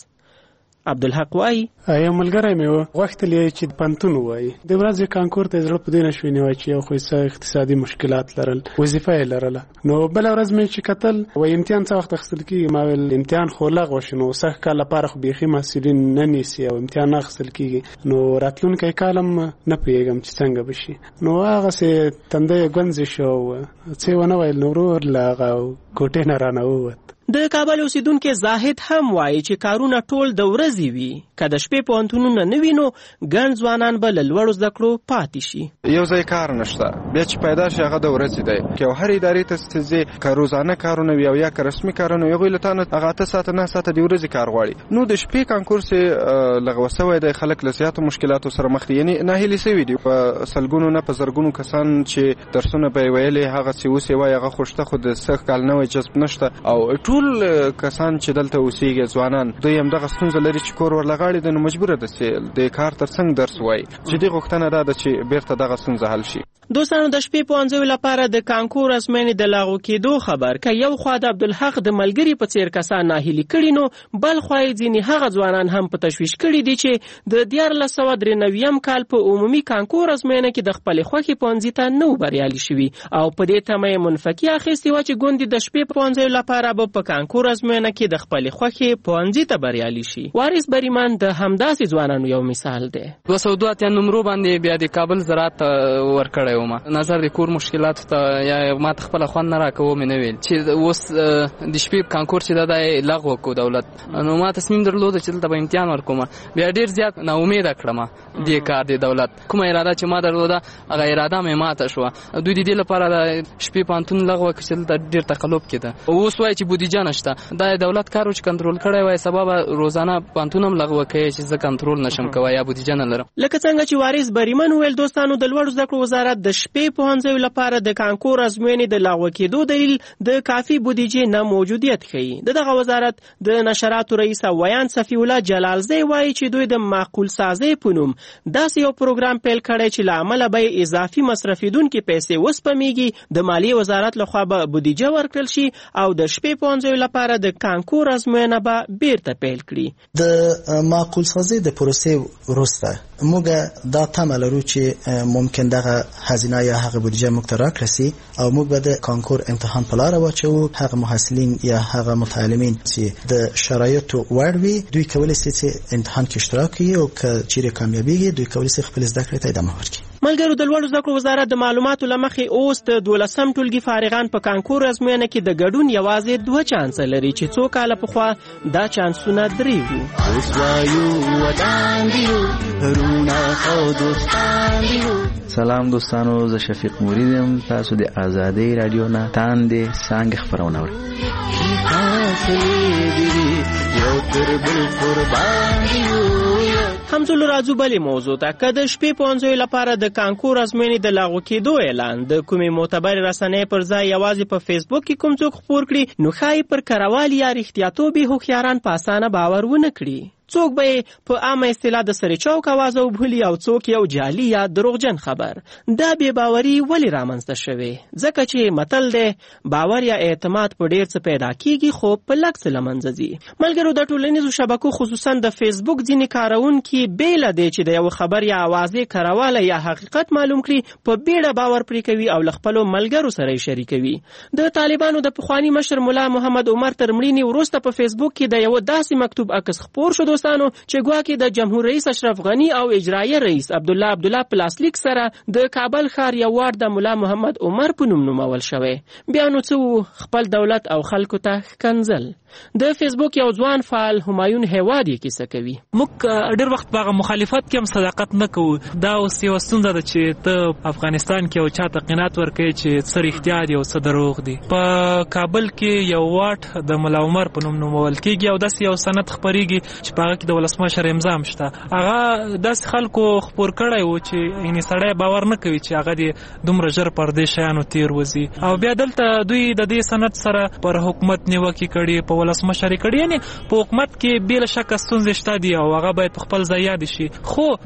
Speaker 6: عبدالحق وایي
Speaker 13: یو ملګری مې و غوښتل یې چې پوهنتون ووایي. د ورځې کانکور ته یې زړه په دې نه شوی نیوی چې یو خو څه اقتصادي مشکلات لرل، وظیفه یې لرله. نو بله ورځ مې چې کتل وایي امتحان څه وخت اخیستل کېږي، ما ویل امتحان خو لغوه شو، نو سږ کال لپاره خو بیخي محصلین نه نیسي او امتحان نه اخیستل کېږي، نو راتلونکی کال هم نه پوهېږم چې څنګه به شي. نو هغسې تنده یې ګونځې شو او څه یې ونه ویل، نو ورور له هغه کوټې نه رانه ووت.
Speaker 6: د کابل اوسیدونکي زاهد هم وایي چې کارونه ټول د ورځې وي، که د شپې پوهنتونونه نه وي نو ګڼ ځوانان به له لوړو زده کړو پاتې شي.
Speaker 7: یو ځای کار نشته، بیا چې پیدا شي هغه د ورځې دی. که یو هر ادارې ته چې ځې که روزانه کارونه وي او یا که رسمي کارونه وي، هغوی له تا نه هغه اته ساعته نه ساعته د ورځې کار غواړي. نو د شپې کانکور چې لغوه سوی دی، خلک له زیاتو مشکلاتو سره مخ دي، یعنې ناهیلي سوي دي. په سلګونو نه په زرګونو کسان چې درسونه به یې ویلې هغسې اوس یې وایي هغه خو شته، خو د سږ کال نوی جذب نشته. او ټول کسان چې دلته اوسېږي ځوانان، دوی همدغه ستونزه لري چې کور ورلغاړي دی، نو مجبوره ده چې د کار تر څنګ درس وایي. جدي غوښتنه دا ده چې بیرته دغه ستونزه حل شي.
Speaker 6: دوستانو د شپې پوهنځیو لپاره د کانکور ازموینې د لغوه کېدو خبر که یو خوا د عبدالحق د ملګري په څېر کسان ناهیلي کړي، نو بل خوا یې ځینې هغه ځوانان هم په تشویش کړي دي چې د دیارلس سوه درې نویم کال په عمومي کانکور ازموینه کې د خپلې خوښې پوهنځي ته نه و بریالي شوي او په دې تمه یې منفکي اخیستې وه چې ګوندې د شپې پوهنځیو لپاره به په کانکور ازموینه کې د خپلې خوښې پوهنځي ته بریالي شي. وارث بریمن د همداسې ځوانانو یو مثال دی.
Speaker 8: دوه سوه دوه اتیا نمرو باندې بیا د کابل زراعت ورکړی وم، نظر د کور مشکلاتو ته یا ما ته خپله خوند نه راکوه مې نه ویل چې اوس د شپې کانکور چې دا دی لغوه کړو دولت. نو ما تصمیم درلوده چې دلته به امتحان ورکوم. بیا ډېر زیات ناامیده کړم دې کار د دولت. کومه اراده چې ما درلوده هغه اراده مې ماته شوه. دوی د دې لپاره د شپې پوهنتون لغوه کړي چې دلته ډېر تقلب کېده. اوس وایي چې بودیجه نشته، دا دولت کار و چې کنټرول کړی وای، سبا به روزانه پوهنتون هم لغوه کوي چې زه کنټرول نشم کوی یا بودیجه نه لرم.
Speaker 6: لکه څنګه چې وارث بریمن وویل، دوستانو د لوړو زده کړو وزارت د شپې پوهنځیو لپاره د کانکور ازموینې د لغوه کېدو دلیل د کافي بودیجې نه موجودیت ښیي. د دغه وزارت د نشراتو رئیس ویان صفی الله جلالزی وایي چې دوی د معقول سازۍ په نوم داسې یو پروګرام پیل کړی چې له امله به اضافي مصرفیدونکي پیسې وسپمیږي، د مالیې وزارت لخوا به بودیجه ورکړل شي او د شپې پوهنځیو لپاره د کانکور ازموینه به بیرته پیل کړي.
Speaker 14: د معقول سازۍ د پروسې وروسته موږ دا تمه لرو چې ممکن دغه هزینه یا هغه بودیجه موږ ته راکړل سي او موږ به د کانکور امتحان په لاره واچوو. هغه محصلین یا هغه متعلمین چې د شرایطو وړ وي دوی کولی سي چې امتحان کې اشتراک وکړي او که چیرې کامیابیږي دوی کولی سي خپل زده کړې ته ادامه ورکړي.
Speaker 6: ملګرو د لوړو زده کړو وزارت د معلوماتو له مخې اوس د دولسم ټولګي فارغان په کانکور ازموینه کې د ګډون یوازې دوه چانسه لري چې څو کاله پخوا دا چانسونه درې وو.
Speaker 15: سلام دوستانو، زه شفیق موریدم، تاسو د آزادۍ رادیو نه تاندې څانګې خپرونه اورئ.
Speaker 6: همزولو راځو بلې موضوع ته. که د شپې پوهنځیو لپاره د کانکور ازموینې د لغوه کېدو اعلان د کومې معتبرې رسنۍ پر ځای یوازې په فیسبوک کې کوم څوک خپور کړي، نو ښایي پر کروالي یا رښتیاطوبې هوښیاران په اسانه باور ونه کړي. څوک به په عامه اصطلاح د سرې چوک اوازه وبولي او څوک یو جعلي یا دروغجن خبر. دا بې باوري ولې رامنځته شوې؟ ځکه چې متل دی باور یا اعتماد په ډېر څه پیدا کیږي خو په لږ څه له منځه ځي. ملګرو د ټولنیزو شبکو خصوصا د فیسبوک ځینې کاروونکي بیله دی چې د یو خبر یا اوازې کراواله یا حقیقت معلوم کړي په بیړه باور پرې کوي او له خپلو ملګرو سره یې شریکوي. د طالبانو د پخواني مشر ملا محمد عمر تر مړینې وروسته په فیسبوک کې د یو داسې مکتوب عکس خپور شو کسانو چې ګواکې د جمهور رئیس اشرف غنی او اجرایه رئیس عبدالله عبدالله په لاسلیک سره د کابل ښار یو وارډ د ملا محمد عمر په نوم نومول شوی. بیا نو څه خپل دولت او خلکو ته ښکنځل. د فیسبوک یو ځوان فعال همایون هیواد یې کیسه کوي.
Speaker 16: موږ ډېر وخت په مخالفت کې هم صداقت نه کوو. دا اوس یوه ستونزه ده چې ته افغانستان کې یو چاته قناعت ورکوي چې څه رښتیا دي او څه دروغ دي. په کابل کې یو واټ د ملا عمر په نوم نومول کېږي او داسې یو سند خپرېږي چې په هغه کې د ولسمشر امضا هم شته. هغه داسې خلکو خپور کړی و چې یعنې سړی باور نه کوي چې هغه دې دومره ژر پر دې شیانو تېر وځي. او بیا دلته دوی د دې سند سره پر حکومت نیوکې کړي، په ولسمشر یې کړي. یعنې په حکومت کې بې له شکه ستونزې شته دي او هغه باید په خپل ځای یاد شي. خو د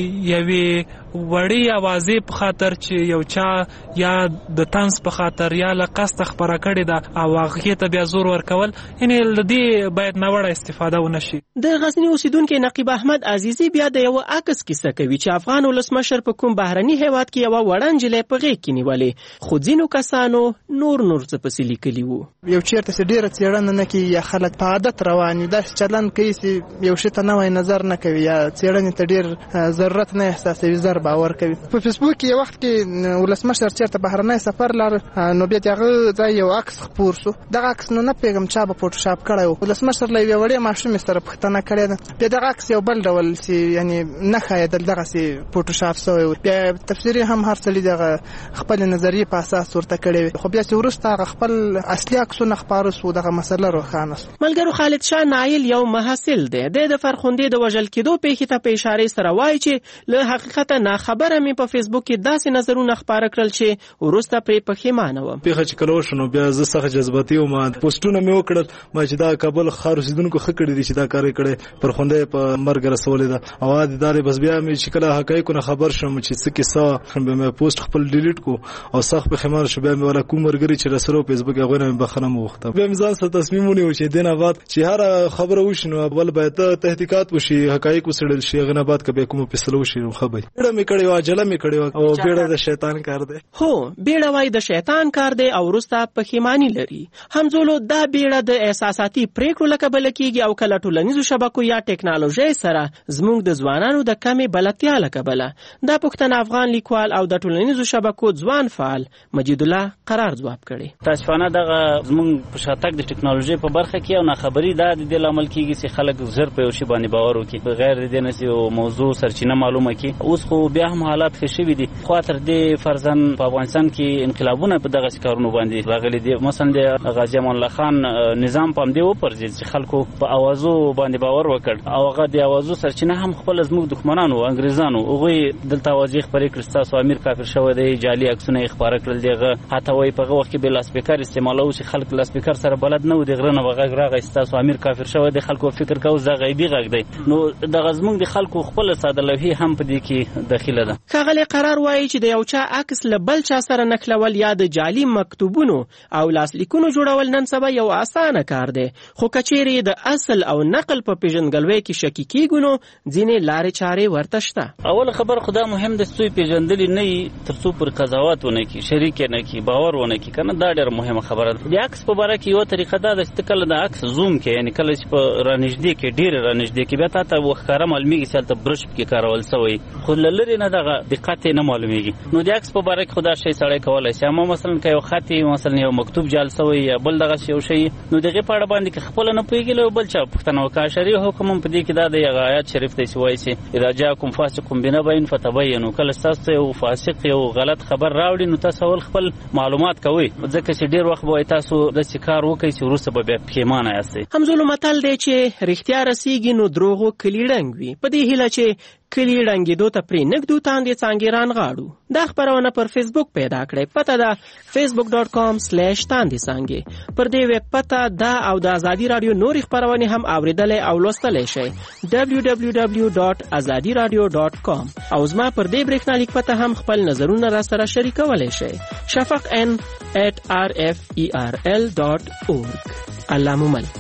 Speaker 16: یوې وړې اوازې په خاطر چې یو چا یا د طنز په خاطر یا له قصده خپره کړې ده او هغې ته بیا زور ورکول، یعنې له دې باید ناوړه استفاده ونه شي.
Speaker 6: د غزني اوسیدونکی نقیب احمد عزیزي بیا د یوه عکس کیسه کوي چې افغان ولسمشر په کوم بهرني هیواد کې یوه وړه نجلۍ په غېږ کې نیولې، خو ځینو کسانو نور نور څه پسې لیکلي وو.
Speaker 9: یو چېرته چې ډېره څېړنه نه کوي یا خلک په عادت روان وي، داسې چلند کوي چې یو شي ته نوی نظر نه کوي یا څېړنې ته ډېر ضرورت نه احساسوي، زر باور کوي. په فیسبوک کې یو وخت کې ولسمشر چېرته بهرنی سفر لر، نو بیا د هغه ځای یو عکس خپور سو. دغه عکس نو نه پوهېږم چا به فوټوشاپ کړی و. ولسمشر له یوې وړې ماشومې سره پوښتنه کړې ده، بیا دغه عکس یو بل ډول چې یعنې نه ښایېدل دغسې فوټوشاپ سوی و. بیا تفسیري هم هر سړي دغه خپلې نظریې په اساس ورته کړې وې، خو بیا چې وروسته هغه خپل اصلي عکسونه خپاره سو، دغه مسله روښانه سو.
Speaker 6: ملګرو، خالد شاه نایل یو محصل دی. د د فرخندې د وژل کېدو پیښې ته په اشارې سره وایي چې له حقیقته ناخبره مې په فیسبوک کې داسې نظرونه خپاره کړل چې وروسته پرې پښیمانه وم.
Speaker 12: پیښه چې کله وشو نو بیا زه سخت جذباتي وم. پوسټونه مې وکړل ما چې دا کابل ښار اوسېدونکو ښه کړي دي چې دا کار یې کړی، فرخنده یې په مرګ رسولې ده. او عادي دارې بس بیا مې چې کله حقایقو نه خبر شوم چې څه کیسه، بیا مې پوسټ خپل ډیلیټ کو او سخت پښیمانه شوم. بیا مې ولا کوم مرګري چې رسره په فیسبوک هغوی نه مې بخښنه وغوښته. بیا مې ځان سره تصمیم ونیو چې دې نه بعد چې هر خبره وشي نو اول باید تحقیقات وشي، حقایق وڅېړل شي، هغه نه بعد که بیا کومه فیصله وشي نو ښه به وي. بیړه مې کړې وه، عجله مې کړې وه او بیړه د شیطان کار دی.
Speaker 6: هو، بیړه وایي د شیطان کار دی او وروسته پښیماني لري. همزولو دا بیړه د احساساتي پریکړو له کبله کېږي او کله ټولنیزو شبکو یا ټکنالوژۍ سره زموږ د ځوانانو د کمې بلدتیا له کبله. دا پوښتنه افغان لیکوال او د ټولنیزو شبکو ځوان فعال مجید الله قرار ځواب کړي.
Speaker 27: تاسفانه دغه زموږ په شاتګ د ټکنالوژۍ په برخه کې او ناخبري دا د دې لامل کېږي چې خلک زر په یو شي باندې باور وکړي بغیر د دې نه چې موضوع سرچینه معلومه کړي. اوس خو بیا هم حالات ښه شوي دي، خو تر دې فرضاً په افغانستان کې انقلابونه په دغه کارونو باندې راغلي دي. مثلا د غازي امان الله خان نظام په همدې وپرځېد چې خلکو په اوازو باندې باور وکړ او هغه د اوازو سرچینه هم خپل زموږ دښمنانو انګریزانو، هغوی دلته اوازې خپرې کړې ستاسو امیر کافر شوی دی، جعلي عکسونه یې خپاره کړل. دغه حتی وایي په هغه وخت کې به لاسپیکر استعمالوه چې خلک لاسپیکر سره بلد نه و، د غره نه به غږ راغی ستاسو امیر کافر شوی دی، خلکو فکر کوو دا غیبي غږ دی. نو دغه زموږ د خلکو خپله ساده لوحې هم په دې کې داخله ده.
Speaker 6: ښاغلی قرار وایي چې د یو چا عکس له بل چا سره نښلول یا د جعلي مکتوبونو او لاسلیکونو جوړول نن سبا یو اسانه کار دی، خو که چیرې د اصل او نقل په پیژندګلوۍ کې شکي کېږو نو ځینې لارې چارې ورته شته.
Speaker 27: اول خبر خدا مهم د څوی پیژندلې نه وي تر څو پر قضاوت ونه کړي، شریک نه کړي، باور ونه کړي، که نه دا ډېره مهمه خبره ده. د عکس په باره کې یوه طریقه دا ده چې ته کله د عکس زوم کې، یعنې کله چې په رانږدې کې ډېرې رانږدې کې بیا تا ته ښکاره معلومېږي چې هلته برش پکې کارول سوی، خو له لرې نه دغه دقت یې نه معلومېږي. نو د عکس په باره کې خو دا شی سړی کولی شي. اما مثلا که یو خط مثلا یو مکتوب جعل سوی یا بل دغسې یو شی، نو د هغې په اړه باندې که خپله نه پوهېږي له بل چا پوښتنه وکړه. شرعي حکم هم په دې کې دا دی، هغه آیات شریف دی چې وایي چې اذا جاءکم فاسق بنبأ فتبینوا، کله ستاسو ته یو فاسق یو غلط خبر راوړي نو تاسو اول خپل معلومات کوئ، ځکه چې ډېر وخت به وایي تاسو داسې کار وکړئ چې وروسته به بیا پښیمانه یاستئ.
Speaker 6: همزولو متل دی چې رښتیا رسیږي نو دروغو کلي ړنګ وي. په دې هیله چې کلی ړنګېدو ته پرې نږدو تاندې څانګې رانغاړو. دا خپرونه پر فیسبوک پیدا کړئ. پته ده فیسبوک ډاټ کام سلیش تاندې څانګې. پر دې ویب پته دا او د ازادي راډیو نورې خپرونې هم اورېدلی او لوستلی شئ. ډبلیو ډبلیو ډبلیو ډاټ ازادي راډیو ډاټ کام. او زما پر دې برېښنالیک پته هم خپل نظرونه را سره شریکولی شئ. شفق ان ایٹ آر اف ای آر ال ډاټ اورګ. الله مو مل.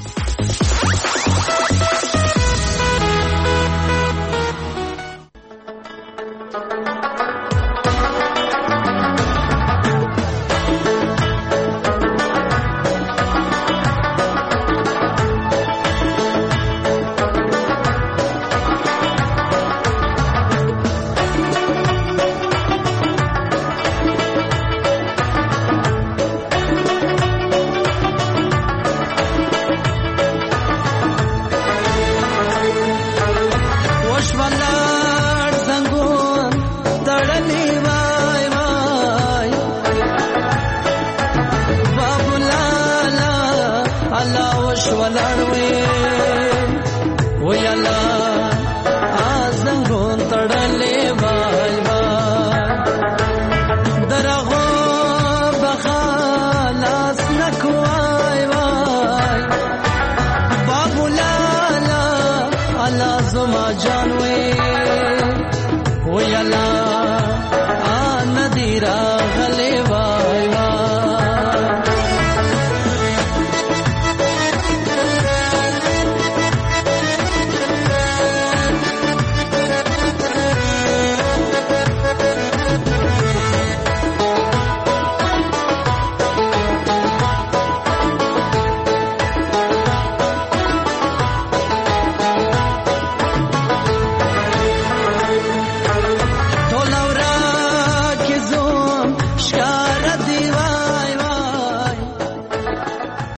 Speaker 17: الله وش ولړوي وی الله